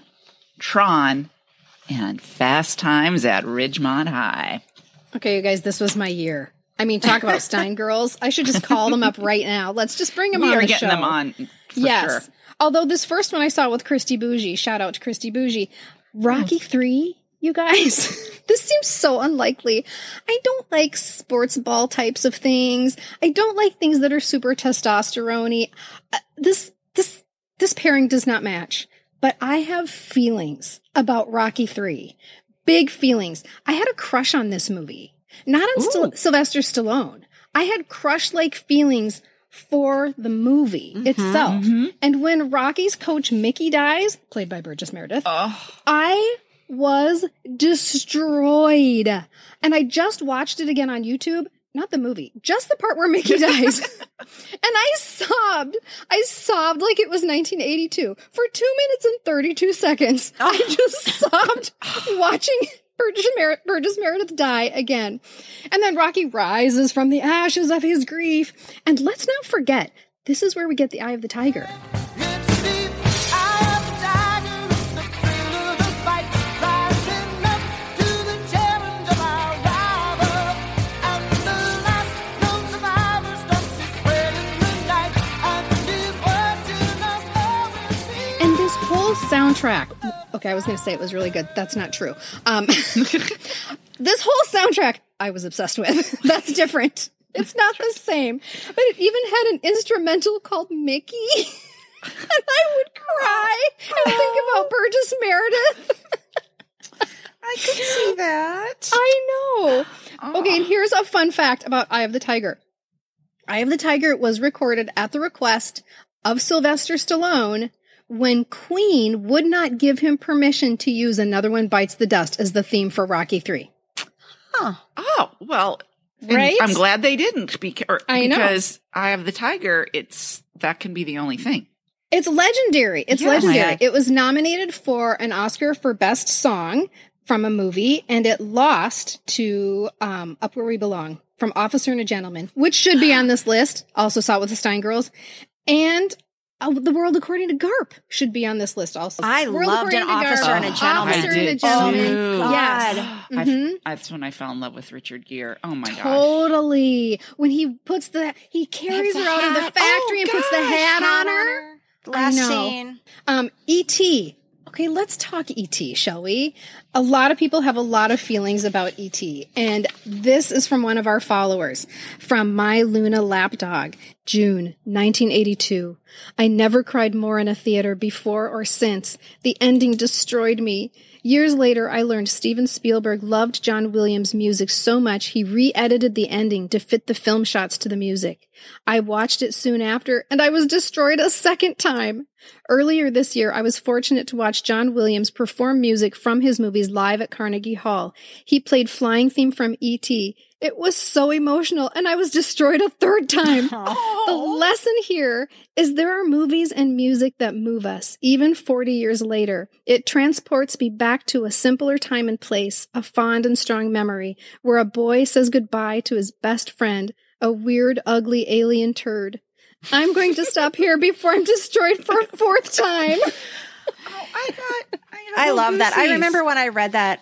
Tron, and Fast Times at Ridgemont High. Okay, you guys, this was my year. I mean, talk about Stein girls. I should just call them up right now. Let's just bring them we on are the getting show. them on for yes. sure. Although this first one I saw with Christy Bougie, shout out to Christy Bougie, Rocky three, you guys. This seems so unlikely. I don't like sports ball types of things. I don't like things that are super testosterone-y. Uh, this, this, this pairing does not match. But I have feelings about Rocky three. Big feelings. I had a crush on this movie. Not on St- Sylvester Stallone. I had crush-like feelings for the movie mm-hmm, itself. Mm-hmm. And when Rocky's coach Mickey dies, played by Burgess Meredith, oh. I was destroyed. And I just watched it again on YouTube. Not the movie, just the part where Mickey dies. And I sobbed. I sobbed like it was nineteen eighty-two for two minutes and thirty-two seconds. Oh. I just sobbed watching Burgess, Mer- Burgess Meredith die again. And then Rocky rises from the ashes of his grief. And let's not forget, this is where we get the Eye of the Tiger. Soundtrack. Okay, I was going to say it was really good. That's not true. Um, this whole soundtrack, I was obsessed with. That's different. It's not the same. But it even had an instrumental called Mickey. And I would cry and think about Burgess Meredith. I could see that. I know. Oh. Okay, and here's a fun fact about Eye of the Tiger. Eye of the Tiger was recorded at the request of Sylvester Stallone when Queen would not give him permission to use Another One Bites the Dust as the theme for Rocky three. Huh. Oh, well, right? I'm glad they didn't beca- or, I know. because Eye of the Tiger, it's that can be the only thing. It's legendary. It's yeah. legendary. It was nominated for an Oscar for Best Song from a movie, and it lost to um, Up Where We Belong from Officer and a Gentleman, which should be on this list. Also saw it with the Stein girls. And Uh, The World According to Garp should be on this list also. I World loved An Officer Garp. and a Gentleman. Officer I did and a Gentleman. too. Yes. Mm-hmm. That's when I fell in love with Richard Gere. Oh my gosh. Totally. When he puts the, he carries her out of the factory oh, and gosh, puts the hat, hat on her. her. Last scene. Um, E T Okay, let's talk E T, shall we? A lot of people have a lot of feelings about E T, and this is from one of our followers, from My Luna Lapdog, June nineteen eighty-two. I never cried more in a theater before or since. The ending destroyed me. Years later, I learned Steven Spielberg loved John Williams' music so much he re-edited the ending to fit the film shots to the music. I watched it soon after, and I was destroyed a second time. Earlier this year, I was fortunate to watch John Williams perform music from his movies live at Carnegie Hall. He played Flying Theme from E T It was so emotional, and I was destroyed a third time. Oh. The lesson here is there are movies and music that move us, even forty years later. It transports me back to a simpler time and place, a fond and strong memory, where a boy says goodbye to his best friend, a weird, ugly alien turd. I'm going to stop here before I'm destroyed for a fourth time. Oh, I got, I got I love goosies. that. I remember when I read that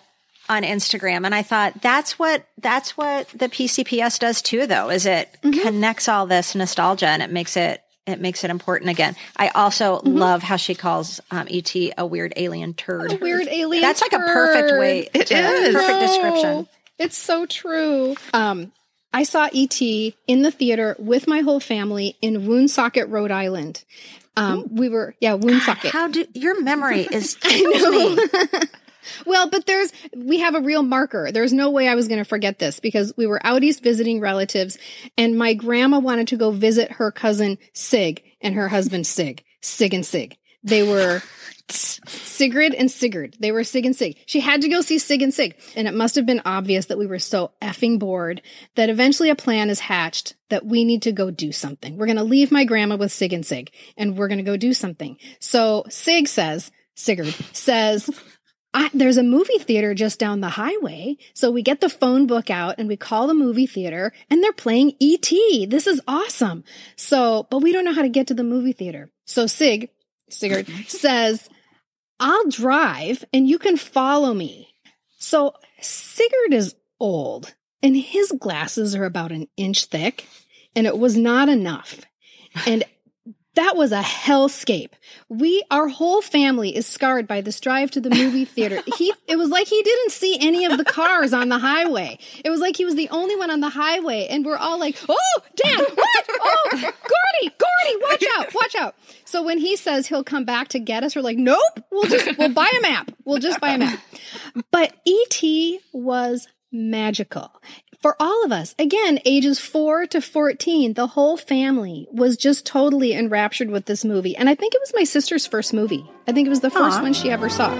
on Instagram, and I thought that's what that's what the P C P S does too, though, is it mm-hmm. connects all this nostalgia and it makes it it makes it important again. I also mm-hmm. love how she calls um, E T a weird alien turd. A weird alien That's turd. like a perfect way. It to, is. perfect No, description. It's so true. Um, I saw E T in the theater with my whole family in Woonsocket, Rhode Island. Um, we were, yeah, Woonsocket. How do your memory is? I know. Well, but there's, we have a real marker. There's no way I was going to forget this because we were out east visiting relatives and my grandma wanted to go visit her cousin Sig and her husband Sig, Sig and Sig. They were Sigrid and Sigurd. They were Sig and Sig. She had to go see Sig and Sig. And it must have been obvious that we were so effing bored that eventually a plan is hatched that we need to go do something. We're going to leave my grandma with Sig and Sig and we're going to go do something. So Sig says, Sigurd says, I, there's a movie theater just down the highway. So we get the phone book out and we call the movie theater and they're playing E T. This is awesome. So, but we don't know how to get to the movie theater. So Sig, Sigurd says, I'll drive and you can follow me. So Sigurd is old and his glasses are about an inch thick and it was not enough. And that was a hellscape. We, our whole family is scarred by this drive to the movie theater. He, it was like he didn't see any of the cars on the highway. It was like he was the only one on the highway. And we're all like, oh, Dan, what? Oh, Gordy, Gordy, watch out, watch out. So when he says he'll come back to get us, we're like, nope, we'll just, we'll buy a map. We'll just buy a map. But E T was magical. For all of us, again, ages four to fourteen, the whole family was just totally enraptured with this movie. And I think it was my sister's first movie. I think it was the first Aww. one she ever saw.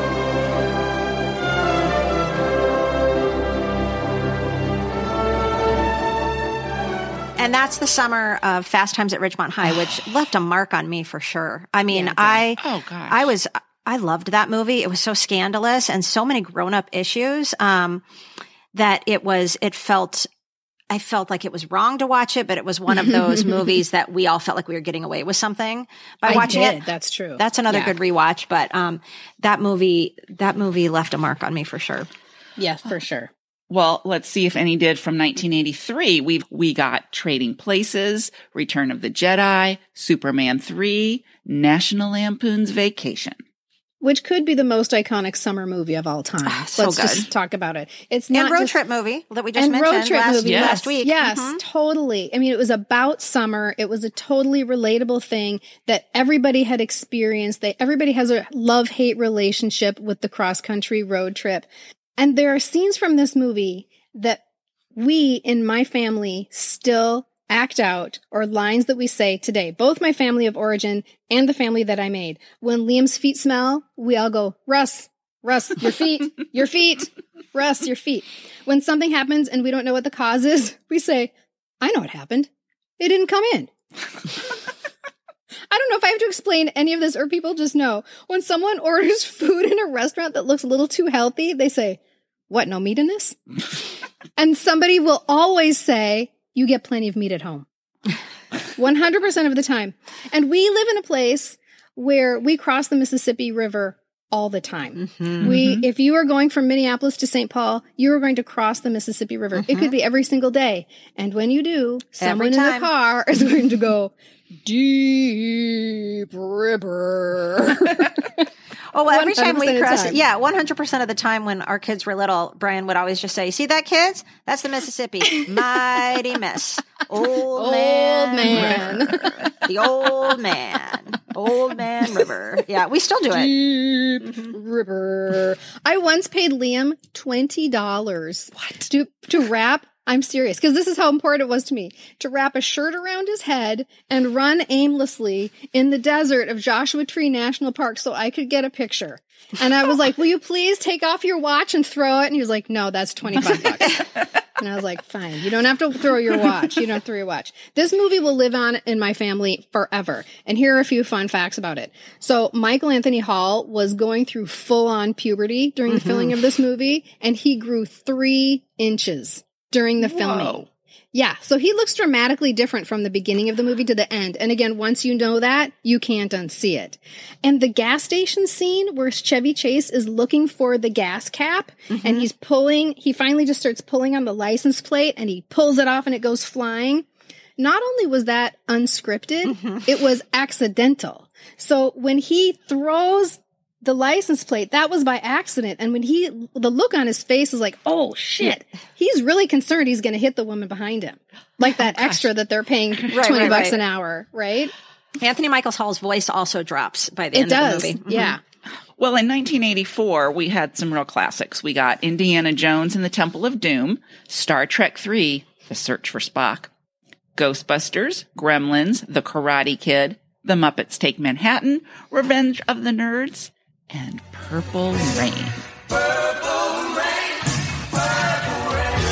And that's the summer of Fast Times at Ridgemont High, which left a mark on me for sure. I mean, Yeah, I, Oh, gosh. I was, I loved that movie. It was so scandalous and so many grown up issues, um, that it was, it felt, I felt like it was wrong to watch it, but it was one of those movies that we all felt like we were getting away with something by I watching did. it. That's true. That's another Yeah. good rewatch, but, um, that movie, that movie left a mark on me for sure. Yeah, for sure. Well, let's see if any did from nineteen eighty-three. We we got Trading Places, Return of the Jedi, Superman three, National Lampoon's Vacation. Which could be the most iconic summer movie of all time. Ah, so Let's good. just talk about it. It's not And Road just, Trip movie that we just and mentioned road trip last, movie Yes. last week. Yes, Mhm. totally. I mean, it was about summer. It was a totally relatable thing that everybody had experienced. They, everybody has a love-hate relationship with the cross-country road trip. And there are scenes from this movie that we in my family still act out, or lines that we say today, both my family of origin and the family that I made. When Liam's feet smell, we all go, Russ, Russ, your feet, your feet, Russ, your feet. When something happens and we don't know what the cause is, we say, I know what happened. It didn't come in. I don't know if I have to explain any of this or people just know. When someone orders food in a restaurant that looks a little too healthy, they say, what, no meat in this? And somebody will always say, you get plenty of meat at home. one hundred percent of the time. And we live in a place where we cross the Mississippi River all the time. Mm-hmm. We, if you are going from Minneapolis to Saint Paul, you are going to cross the Mississippi River. Mm-hmm. It could be every single day. And when you do, someone in the car is going to go, deep river. Oh, well, every time we cross, time. yeah, one hundred percent of the time when our kids were little, Brian would always just say, see that, kids? That's the Mississippi. Mighty mess. Old, Old man. man. River. The old man. Old man river. Yeah, we still do it. Deep Mm-hmm. river. I once paid Liam twenty dollars what? to to wrap. I'm serious, because this is how important it was to me, to wrap a shirt around his head and run aimlessly in the desert of Joshua Tree National Park so I could get a picture. And I was like, will you please take off your watch and throw it? And he was like, no, that's twenty-five bucks. And I was like, fine, you don't have to throw your watch. You don't have to throw your watch. This movie will live on in my family forever. And here are a few fun facts about it. So Michael Anthony Hall was going through full-on puberty during the mm-hmm. filming of this movie, and he grew three inches during the filming. Whoa. Yeah, so he looks dramatically different from the beginning of the movie to the end. And again, once you know that, you can't unsee it. And the gas station scene where Chevy Chase is looking for the gas cap mm-hmm. and he's pulling, he finally just starts pulling on the license plate and he pulls it off and it goes flying. Not only was that unscripted, mm-hmm. it was accidental. So when he throws the license plate, that was by accident. And when he, the look on his face is like, oh shit, he's really concerned he's going to hit the woman behind him. Like that oh, extra that they're paying right, twenty right, bucks right. an hour, right? Anthony Michael Hall's voice also drops by the it end does. of the movie. Mm-hmm. Yeah. Well, in nineteen eighty-four, we had some real classics. We got Indiana Jones and the Temple of Doom, Star Trek three, The Search for Spock, Ghostbusters, Gremlins, The Karate Kid, The Muppets Take Manhattan, Revenge of the Nerds, and Purple Rain. Purple rain, purple rain.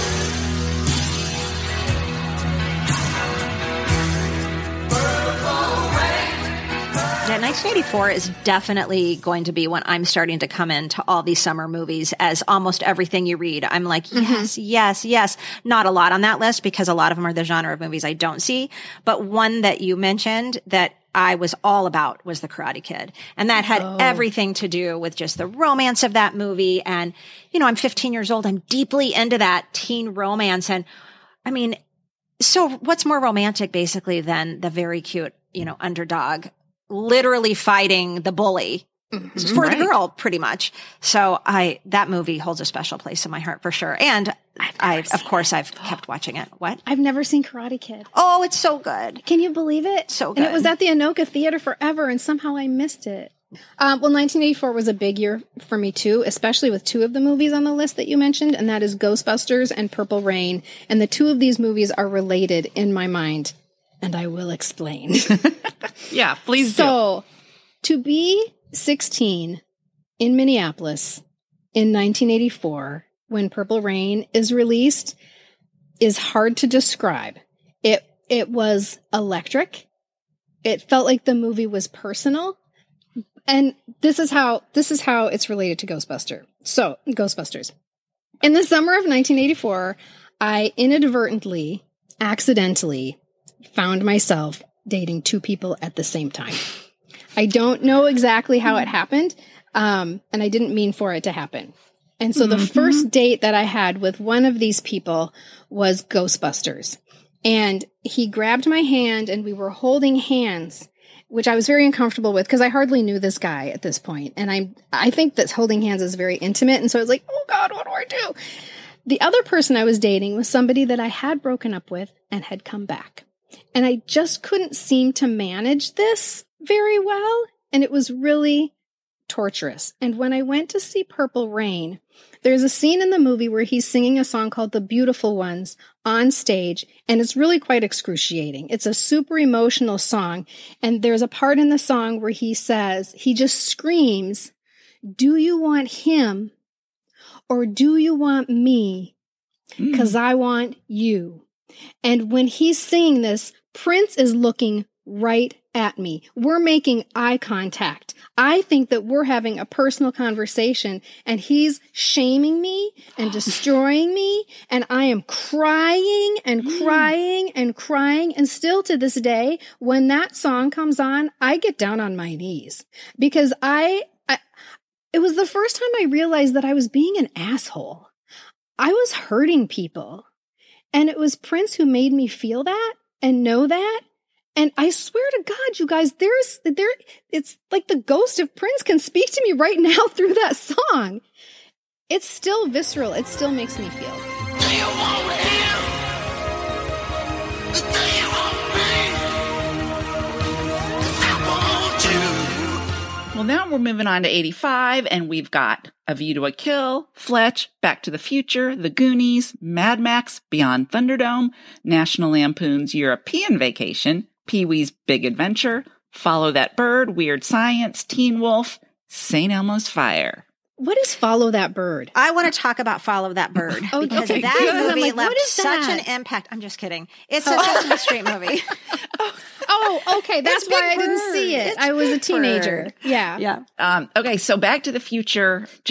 Purple rain. Yeah, nineteen eighty-four is definitely going to be when I'm starting to come into all these summer movies. As almost everything you read, I'm like, yes, mm-hmm. yes, yes. Not a lot on that list because a lot of them are the genre of movies I don't see. But one that you mentioned that I was all about was The Karate Kid. And that had oh. everything to do with just the romance of that movie. And, you know, I'm fifteen years old. I'm deeply into that teen romance. And I mean, so what's more romantic basically than the very cute, you know, underdog literally fighting the bully mm-hmm. for right. the girl pretty much. So I, that movie holds a special place in my heart for sure. And I, of course, it. I've kept watching it. What? I've never seen Karate Kid. Oh, it's so good. Can you believe it? So good. And it was at the Anoka Theater forever, and somehow I missed it. Um, well, nineteen eighty-four was a big year for me, too, especially with two of the movies on the list that you mentioned, and that is Ghostbusters and Purple Rain. And the two of these movies are related in my mind, and I will explain. Yeah, please so, do. So, to be sixteen in Minneapolis in nineteen eighty-four, when Purple Rain is released, is hard to describe. It it was electric. It felt like the movie was personal. And this is how this is how it's related to Ghostbuster. So, Ghostbusters. In the summer of nineteen eighty-four, I inadvertently, accidentally found myself dating two people at the same time. I don't know exactly how it happened, um, and I didn't mean for it to happen. And so mm-hmm. the first date that I had with one of these people was Ghostbusters. And he grabbed my hand and we were holding hands, which I was very uncomfortable with because I hardly knew this guy at this point. And I I think that holding hands is very intimate. And so I was like, oh God, what do I do? The other person I was dating was somebody that I had broken up with and had come back. And I just couldn't seem to manage this very well. And it was really torturous. And when I went to see Purple Rain, there's a scene in the movie where he's singing a song called The Beautiful Ones on stage, and it's really quite excruciating. It's a super emotional song, and there's a part in the song where he says, he just screams, do you want him or do you want me? Because mm. I want you. And when he's singing this, Prince is looking right at me. We're making eye contact. I think that we're having a personal conversation and he's shaming me and destroying me. And I am crying and crying and crying. And still to this day, when that song comes on, I get down on my knees because I, I it was the first time I realized that I was being an asshole. I was hurting people. And it was Prince who made me feel that and know that. And I swear to God, you guys, there's there. It's like the ghost of Prince can speak to me right now through that song. It's still visceral. It still makes me feel. Do you want him? Do you want me? 'Cause I want you. Well, now we're moving on to eighty-five, and we've got A View to a Kill, Fletch, Back to the Future, The Goonies, Mad Max, Beyond Thunderdome, National Lampoon's European Vacation, Pee-wee's Big Adventure, Follow That Bird, Weird Science, Teen Wolf, Saint Elmo's Fire. What is Follow That Bird? I want to talk about Follow That Bird oh, because okay, that good. movie like, left such that? an impact. I'm just kidding. It's a Sesame Street movie. Oh, okay. That's It's why Big I didn't Bird. see it. It's I was a Big teenager. Bird. Yeah. Yeah. Um, okay, so Back to the Future, just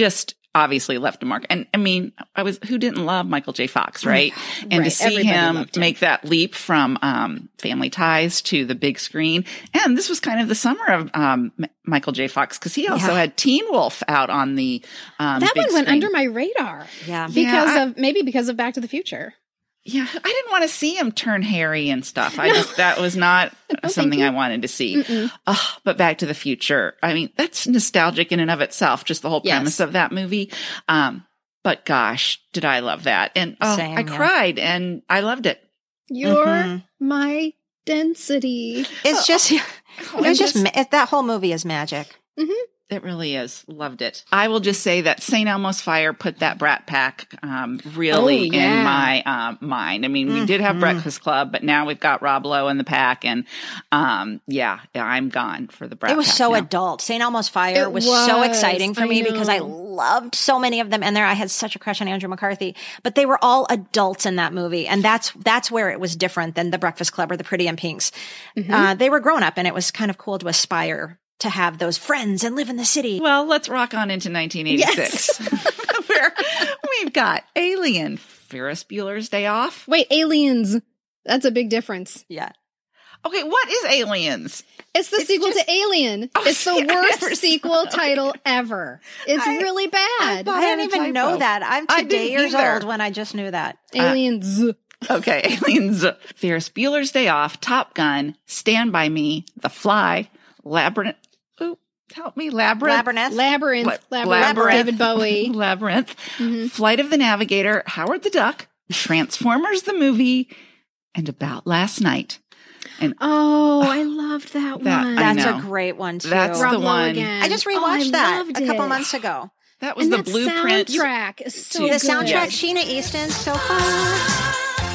obviously left a mark. And I mean, I was, who didn't love Michael J. Fox, right? And Right, to see everybody him loved him. make that leap from um, Family Ties to the big screen. And this was kind of the summer of um, M- Michael J. Fox, because he also Yeah. had Teen Wolf out on the um, That big one went screen. under my radar. Yeah. Because Yeah, I- of maybe because of Back to the Future. Yeah, I didn't want to see him turn hairy and stuff. I just, that was not something I wanted to see. Ugh, but Back to the Future, I mean, that's nostalgic in and of itself, just the whole Yes. premise of that movie. Um, but gosh, did I love that. And oh, Same, I yeah. cried and I loved it. You're Mhm. my density. It's just, it I'm was just, just- ma- that whole movie is magic. It really is. Loved it. I will just say that Saint Elmo's Fire put that Brat Pack um, really Oh, yeah. in my um, mind. I mean, we did have Mhm. Breakfast Club, but now we've got Rob Lowe in the pack. And um, yeah, yeah, I'm gone for the Brat It was Pack so now. adult. Saint Elmo's Fire It was, so was. exciting for I me because I know. loved so many of them in there. I had such a crush on Andrew McCarthy, but they were all adults in that movie. And that's, that's where it was different than the Breakfast Club or the Pretty in Pinks. Mm-hmm. Uh, they were grown up and it was kind of cool to aspire to have those friends and live in the city. Well, let's rock on into nineteen eighty-six, where we've got Alien, Ferris Bueller's Day Off. Wait, Aliens. That's a big difference. Yeah. Okay, what is Aliens? It's the sequel just- to Alien. Oh, it's the see, I worst never sequel saw- title ever. It's I- really bad. thought- I didn't had a even know typo. that. I'm I today didn't years either. old when I just knew that. Aliens. Okay, Aliens, Ferris Bueller's Day Off, Top Gun, Stand By Me, The Fly, Labyrinth. Ooh, help me, Labyrinth. Labyrinth. Labyrinth. La- Labyrinth. David Bowie. Labyrinth. Mm-hmm. Flight of the Navigator, Howard the Duck, Transformers the movie, and About Last Night. And Oh, I loved that, That- one. I That's know. a great one too. That's Rob the Lowe one. again. I just Oh, rewatched I that loved a couple it. months ago. that was And the that blueprint. soundtrack is so The good. soundtrack, Yes. Sheena Easton, so far.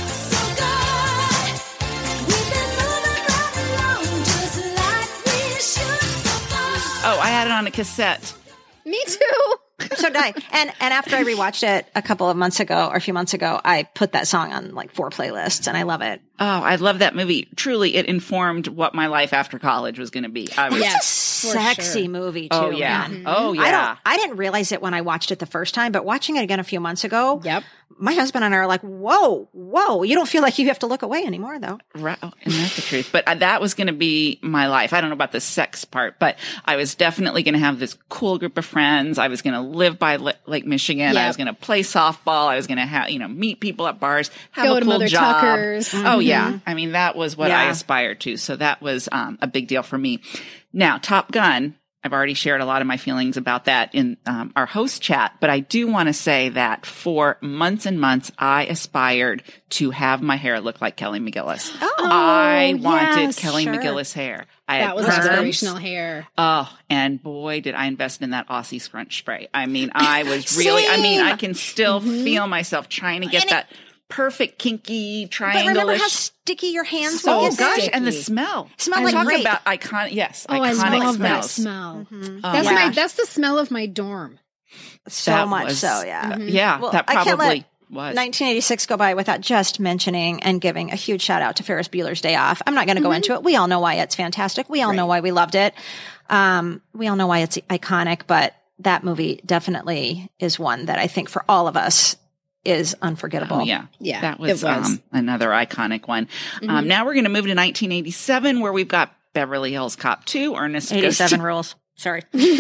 Oh, I had it on a cassette. Me too. So did I. And and after I rewatched it a couple of months ago or a few months ago, I put that song on like four playlists and I love it. Oh, I love that movie. Truly, it informed what my life after college was going to be. I was, Yeah. It's a for sexy sure. movie too. Oh, yeah. man. Oh, yeah. I don't I didn't realize it when I watched it the first time, but watching it again a few months ago, Yep. my husband and I are like, whoa, whoa. You don't feel like you have to look away anymore though. Right. Oh, isn't that the truth? But uh, that was going to be my life. I don't know about the sex part, but I was definitely going to have this cool group of friends. I was going to live by L- Lake Michigan. I Yep. was going to play softball. I was going to have, you know, meet people at bars, have Go a to cool Mother job. Tucker's. Oh, yeah. I mean, that was what I Yeah. aspired to. So that was um, a big deal for me. Now, Top Gun. I've already shared a lot of my feelings about that in um, our host chat, but I do want to say that for months and months, I aspired to have my hair look like Kelly McGillis. Oh, I wanted yes, Kelly sure. McGillis hair. I That had was perms. inspirational hair. Oh, and boy, did I invest in that Aussie scrunch spray. I mean, I was really, I mean, Same. I can still feel myself trying to get And it- that perfect kinky But triangle. remember how sticky your hands So will oh get gosh, there? and the smell. Smell I like talk grape. about iconic. Yes, Oh, I iconic love that smells. smell. Oh, That's Yeah. my that's the smell of my dorm. So That much was- so, yeah. Yeah, Well, that I can't probably let was. nineteen eighty-six go by without just mentioning and giving a huge shout out to Ferris Bueller's Day Off. I'm not going to go into it. We all know why it's fantastic. We all know why we loved it. Um, we all know why it's iconic, but that movie definitely is one that I think for all of us is unforgettable. Oh, yeah. Yeah, That it was, was. Um, another iconic one. Um, now we're going to move to nineteen eighty-seven, where we've got Beverly Hills Cop two, Ernest Goes eighty-seven to- rules. Sorry.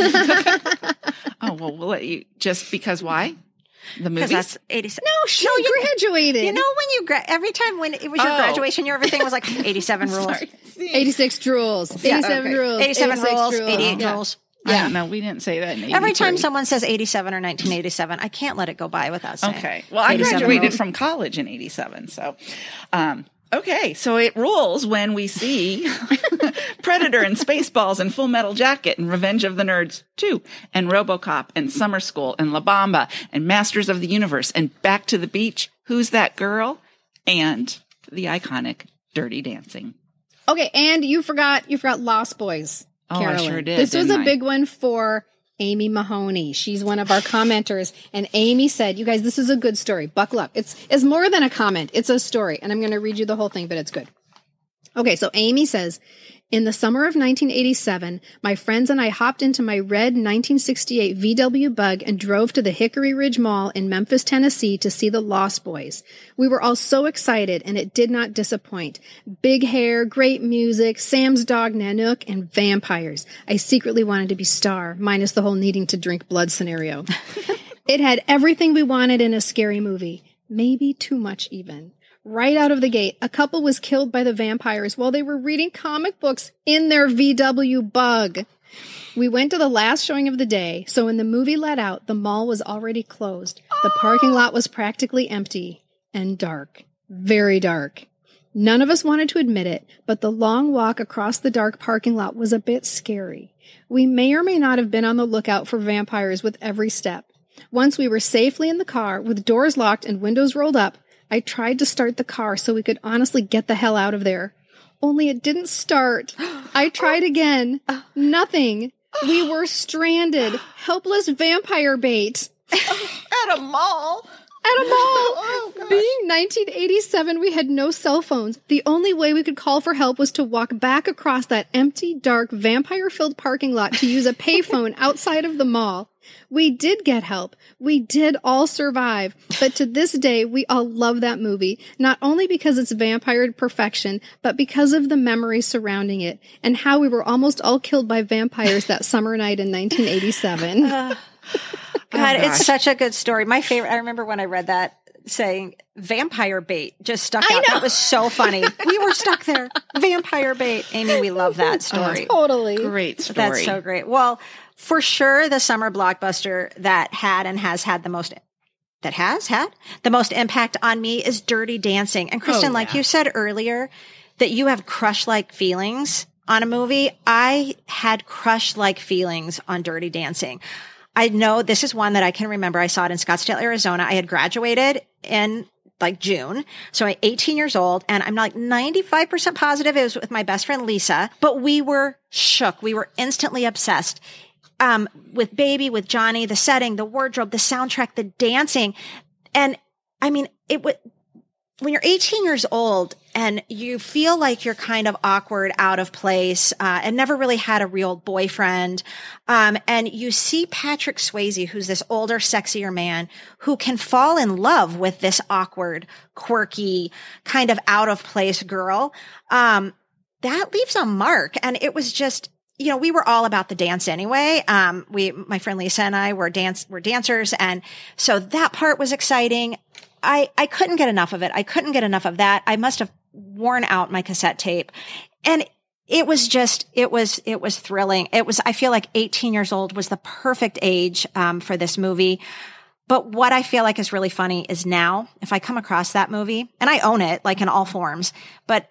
Oh, well, we'll let you, just because why? The Because movies? that's eighty-seven. No, she No, you- graduated. You know, when you, gra- every time when it was your Oh. graduation year, everything was like eighty-seven rules. Sorry. eighty-six rules. eighty-seven okay. rules. eighty-seven rules, eighty-eight Yeah. rules. I don't know. We didn't say that in Every time eighty-three. someone says eighty-seven or nineteen eighty-seven, I can't let it go by without saying. Okay. Well, I eighty-seven graduated rules. from college in eighty-seven. So, um, okay. So it rules when we see Predator and Spaceballs and Full Metal Jacket and Revenge of the Nerds two and RoboCop and Summer School and La Bamba and Masters of the Universe and Back to the Beach. Who's that girl? And the iconic Dirty Dancing. Okay, and you forgot you forgot Lost Boys. Oh, I Carolyn. sure did, This was didn't a I? big one for Amy Mahoney. She's one of our commenters, and Amy said, "You guys, this is a good story. Buckle up. It's it's more than a comment. It's a story." And I'm going to read you the whole thing, but it's good. Okay, so Amy says, in the summer of nineteen eighty-seven, my friends and I hopped into my red nineteen sixty-eight V W Bug and drove to the Hickory Ridge Mall in Memphis, Tennessee to see The Lost Boys. We were all so excited, and it did not disappoint. Big hair, great music, Sam's dog Nanook, and vampires. I secretly wanted to be Star, minus the whole needing to drink blood scenario. It had everything we wanted in a scary movie. Maybe too much even. Right out of the gate, a couple was killed by the vampires while they were reading comic books in their V W Bug. We went to the last showing of the day, so when the movie let out, the mall was already closed. The parking lot was practically empty and dark. Very dark. None of us wanted to admit it, but the long walk across the dark parking lot was a bit scary. We may or may not have been on the lookout for vampires with every step. Once we were safely in the car, with doors locked and windows rolled up, I tried to start the car so we could honestly get the hell out of there. Only it didn't start. I tried again. Nothing. We were stranded. Helpless vampire bait. At a mall. At a mall. Oh, Being nineteen eighty-seven, we had no cell phones. The only way we could call for help was to walk back across that empty, dark, vampire-filled parking lot to use a payphone outside of the mall. We did get help. We did all survive. But to this day, we all love that movie, not only because it's vampire perfection, but because of the memories surrounding it and how we were almost all killed by vampires that summer night in nineteen eighty-seven. Uh, God, oh, it's such a good story. My favorite, I remember when I read that saying vampire bait just stuck out. That was so funny. We were stuck there. Vampire bait. Amy, we love that story. Oh, totally. Great story. That's so great. Well, for sure, the summer blockbuster that had and has had the most, that has had the most impact on me is Dirty Dancing. And Kristen, oh, yeah. like you said earlier, that you have crush-like feelings on a movie. I had crush-like feelings on Dirty Dancing. I know this is one that I can remember. I saw it in Scottsdale, Arizona. I had graduated in like June. So I'm eighteen years old, and I'm like ninety-five percent positive it was with my best friend Lisa, but we were shook. We were instantly obsessed. Um, with Baby, with Johnny, the setting, the wardrobe, the soundtrack, the dancing. And I mean, it would, when you're eighteen years old and you feel like you're kind of awkward, out of place, uh, and never really had a real boyfriend. Um, and you see Patrick Swayze, who's this older, sexier man who can fall in love with this awkward, quirky, kind of out of place girl. Um, that leaves a mark. And it was just, you know, we were all about the dance anyway. Um, we, my friend Lisa and I were dance, were dancers. And so that part was exciting. I, I couldn't get enough of it. I couldn't get enough of that. I must have worn out my cassette tape. And it was just, it was, it was thrilling. It was, I feel like eighteen years old was the perfect age, um, for this movie. But what I feel like is really funny is now, if I come across that movie, and I own it, like in all forms, but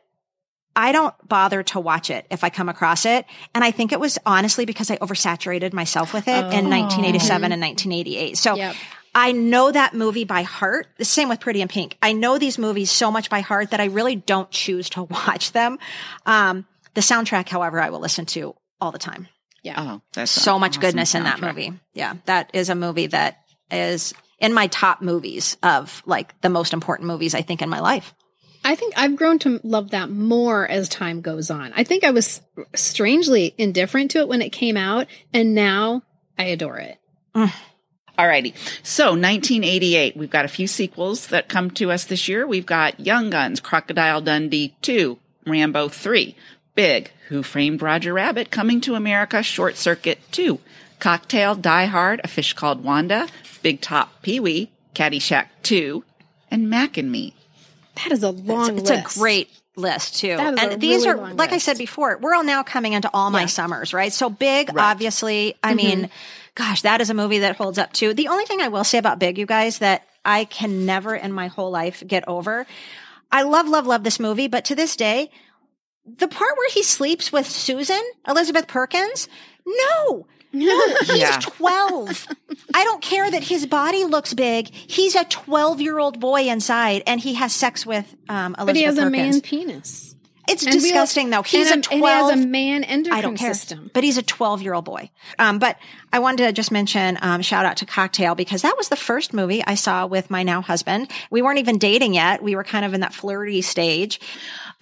I don't bother to watch it if I come across it. And I think it was honestly because I oversaturated myself with it oh. in nineteen eighty-seven and nineteen eighty-eight. So yep. I know that movie by heart. The same with Pretty in Pink. I know these movies so much by heart that I really don't choose to watch them. Um, the soundtrack, however, I will listen to all the time. Yeah. Oh, that's so much awesome goodness soundtrack. in that movie. Yeah. That is a movie that is in my top movies of like the most important movies I think in my life. I think I've grown to love that more as time goes on. I think I was strangely indifferent to it when it came out, and now I adore it. Mm. All righty. So nineteen eighty-eight, we've got a few sequels that come to us this year. We've got Young Guns, Crocodile Dundee two, Rambo three, Big, Who Framed Roger Rabbit, Coming to America, Short Circuit two, Cocktail, Die Hard, A Fish Called Wanda, Big Top Pee-wee, Caddyshack two, and Mac and Me. That is a long it's, list. It's a great list, too. That is and a these really are, long like list. I said before, we're all now coming into all my yeah. summers, right? So Big, right. obviously, I mm-hmm. mean, gosh, that is a movie that holds up, too. The only thing I will say about Big, you guys, that I can never in my whole life get over, I love, love, love this movie, but to this day, the part where he sleeps with Susan, Elizabeth Perkins, no. No, he's yeah. twelve. I don't care that his body looks big. He's a twelve-year-old boy inside, and he has sex with um, Elizabeth But he has Perkins. a man penis. It's and disgusting, all, though. He's and a a, twelve. And he has a man endocrine I don't care. system. But he's a twelve-year-old boy. Um, but I wanted to just mention, um, shout out to Cocktail, because that was the first movie I saw with my now husband. We weren't even dating yet. We were kind of in that flirty stage.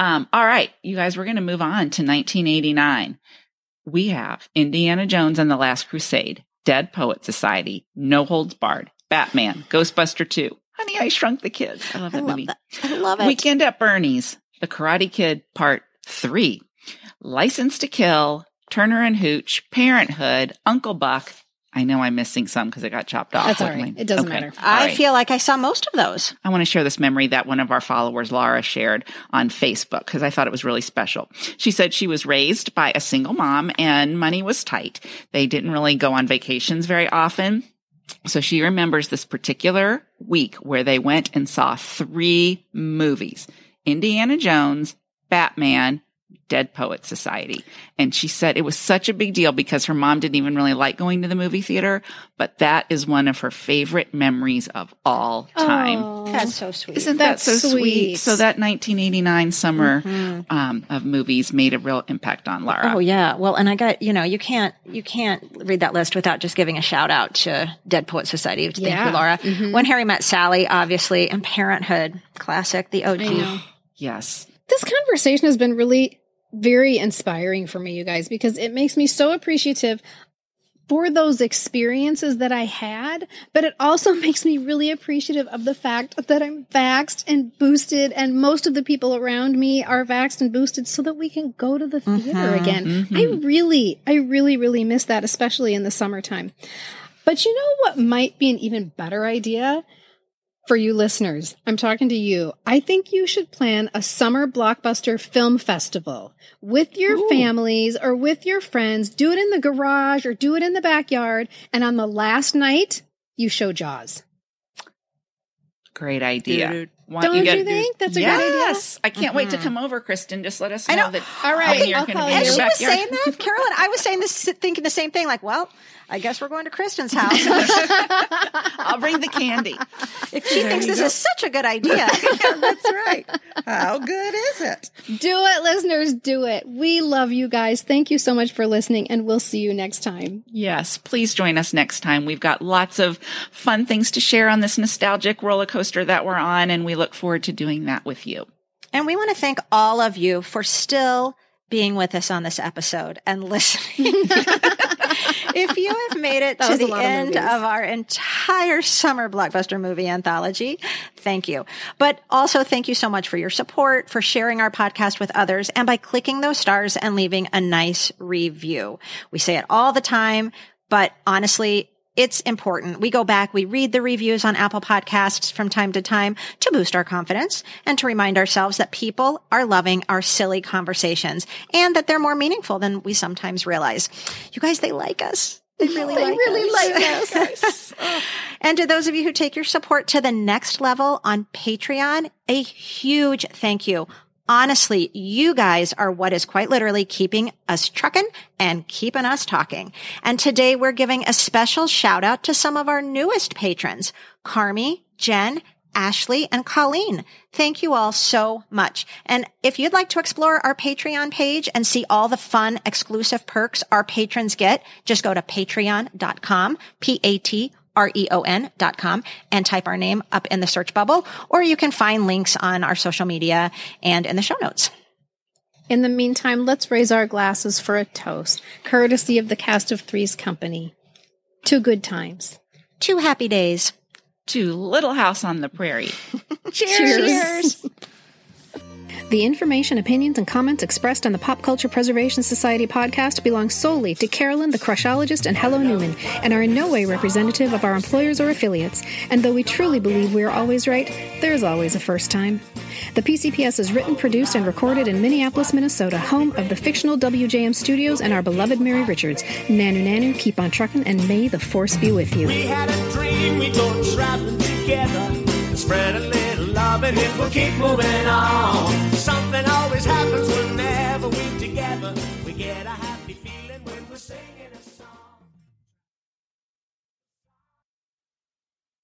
Um, all right, you guys, we're going to move on to nineteen eighty-nine. We have Indiana Jones and the Last Crusade, Dead Poet Society, No Holds Barred, Batman, Ghostbuster two, Honey, I Shrunk the Kids. I love that I love movie. that. I love it. Weekend at Bernie's, The Karate Kid Part three, License to Kill, Turner and Hooch, Parenthood, Uncle Buck. I know I'm missing some because it got chopped off. That's all What am right. I- It doesn't Okay. matter. All I right. feel like I saw most of those. I want to share this memory that one of our followers, Laura, shared on Facebook because I thought it was really special. She said she was raised by a single mom and money was tight. They didn't really go on vacations very often. So she remembers this particular week where they went and saw three movies, Indiana Jones, Batman, Dead Poet Society. And she said it was such a big deal because her mom didn't even really like going to the movie theater, but that is one of her favorite memories of all time. Oh. That's so sweet. Isn't that That's so sweet? sweet. So that nineteen eighty-nine summer um, of movies made a real impact on Laura. Oh yeah. Well, and I got, you know, you can't, you can't read that list without just giving a shout out to Dead Poet Society. Thank Yeah. you, Laura. When Harry Met Sally, obviously, and Parenthood, classic, the O G. I know. Yes. This conversation has been really very inspiring for me, you guys, because it makes me so appreciative for those experiences that I had, but it also makes me really appreciative of the fact that I'm vaxxed and boosted, and most of the people around me are vaxxed and boosted so that we can go to the theater again. I really, I really, really miss that, especially in the summertime. But you know what might be an even better idea? For you listeners, I'm talking to you. I think you should plan a summer blockbuster film festival with your families or with your friends. Do it in the garage or do it in the backyard. And on the last night, you show Jaws. Great idea. Want- Don't you gotta do- think? That's a good yes. I can't wait to come over, Kristen. Just let us know, I know. that All right, when you're I'll gonna call be in And you. your she was backyard. saying that, Carolyn. I was saying this, thinking the same thing. Like, well, I guess we're going to Kristen's house. I'll bring the candy. If she thinks this is such a good idea. That's right. How good is it? Do it, listeners. Do it. We love you guys. Thank you so much for listening, and we'll see you next time. Yes, please join us next time. We've got lots of fun things to share on this nostalgic roller coaster that we're on, and we look forward to doing that with you. And we want to thank all of you for still being with us on this episode and listening. If you have made it That to was a the lot of end movies. of our entire summer blockbuster movie anthology, thank you. But also thank you so much for your support, for sharing our podcast with others, and by clicking those stars and leaving a nice review. We say it all the time, but honestly, it's important. We go back, we read the reviews on Apple Podcasts from time to time to boost our confidence and to remind ourselves that people are loving our silly conversations and that they're more meaningful than we sometimes realize. You guys, they like us. They really They like really us. like us. And to those of you who take your support to the next level on Patreon, a huge thank you. Honestly, you guys are what is quite literally keeping us trucking and keeping us talking. And today we're giving a special shout out to some of our newest patrons, Carmi, Jen, Ashley, and Colleen. Thank you all so much. And if you'd like to explore our Patreon page and see all the fun, exclusive perks our patrons get, just go to patreon.com, P A T R E O N dot com, and type our name up in the search bubble, or you can find links on our social media and in the show notes. In the meantime, let's raise our glasses for a toast, courtesy of the Cast of Three's company. To good times. Two happy days. To Little House on the Prairie. Cheers. Cheers. The information, opinions, and comments expressed on the Pop Culture Preservation Society podcast belong solely to Carolyn, the Crushologist, and Hello Newman, and are in no way representative of our employers or affiliates. And though we truly believe we are always right, there is always a first time. The P C P S is written, produced, and recorded in Minneapolis, Minnesota, home of the fictional W J M Studios and our beloved Mary Richards. Nanu Nanu, keep on trucking, and may the force be with you. We had a dream, we go traveling together. Spread a little love and it will keep moving on.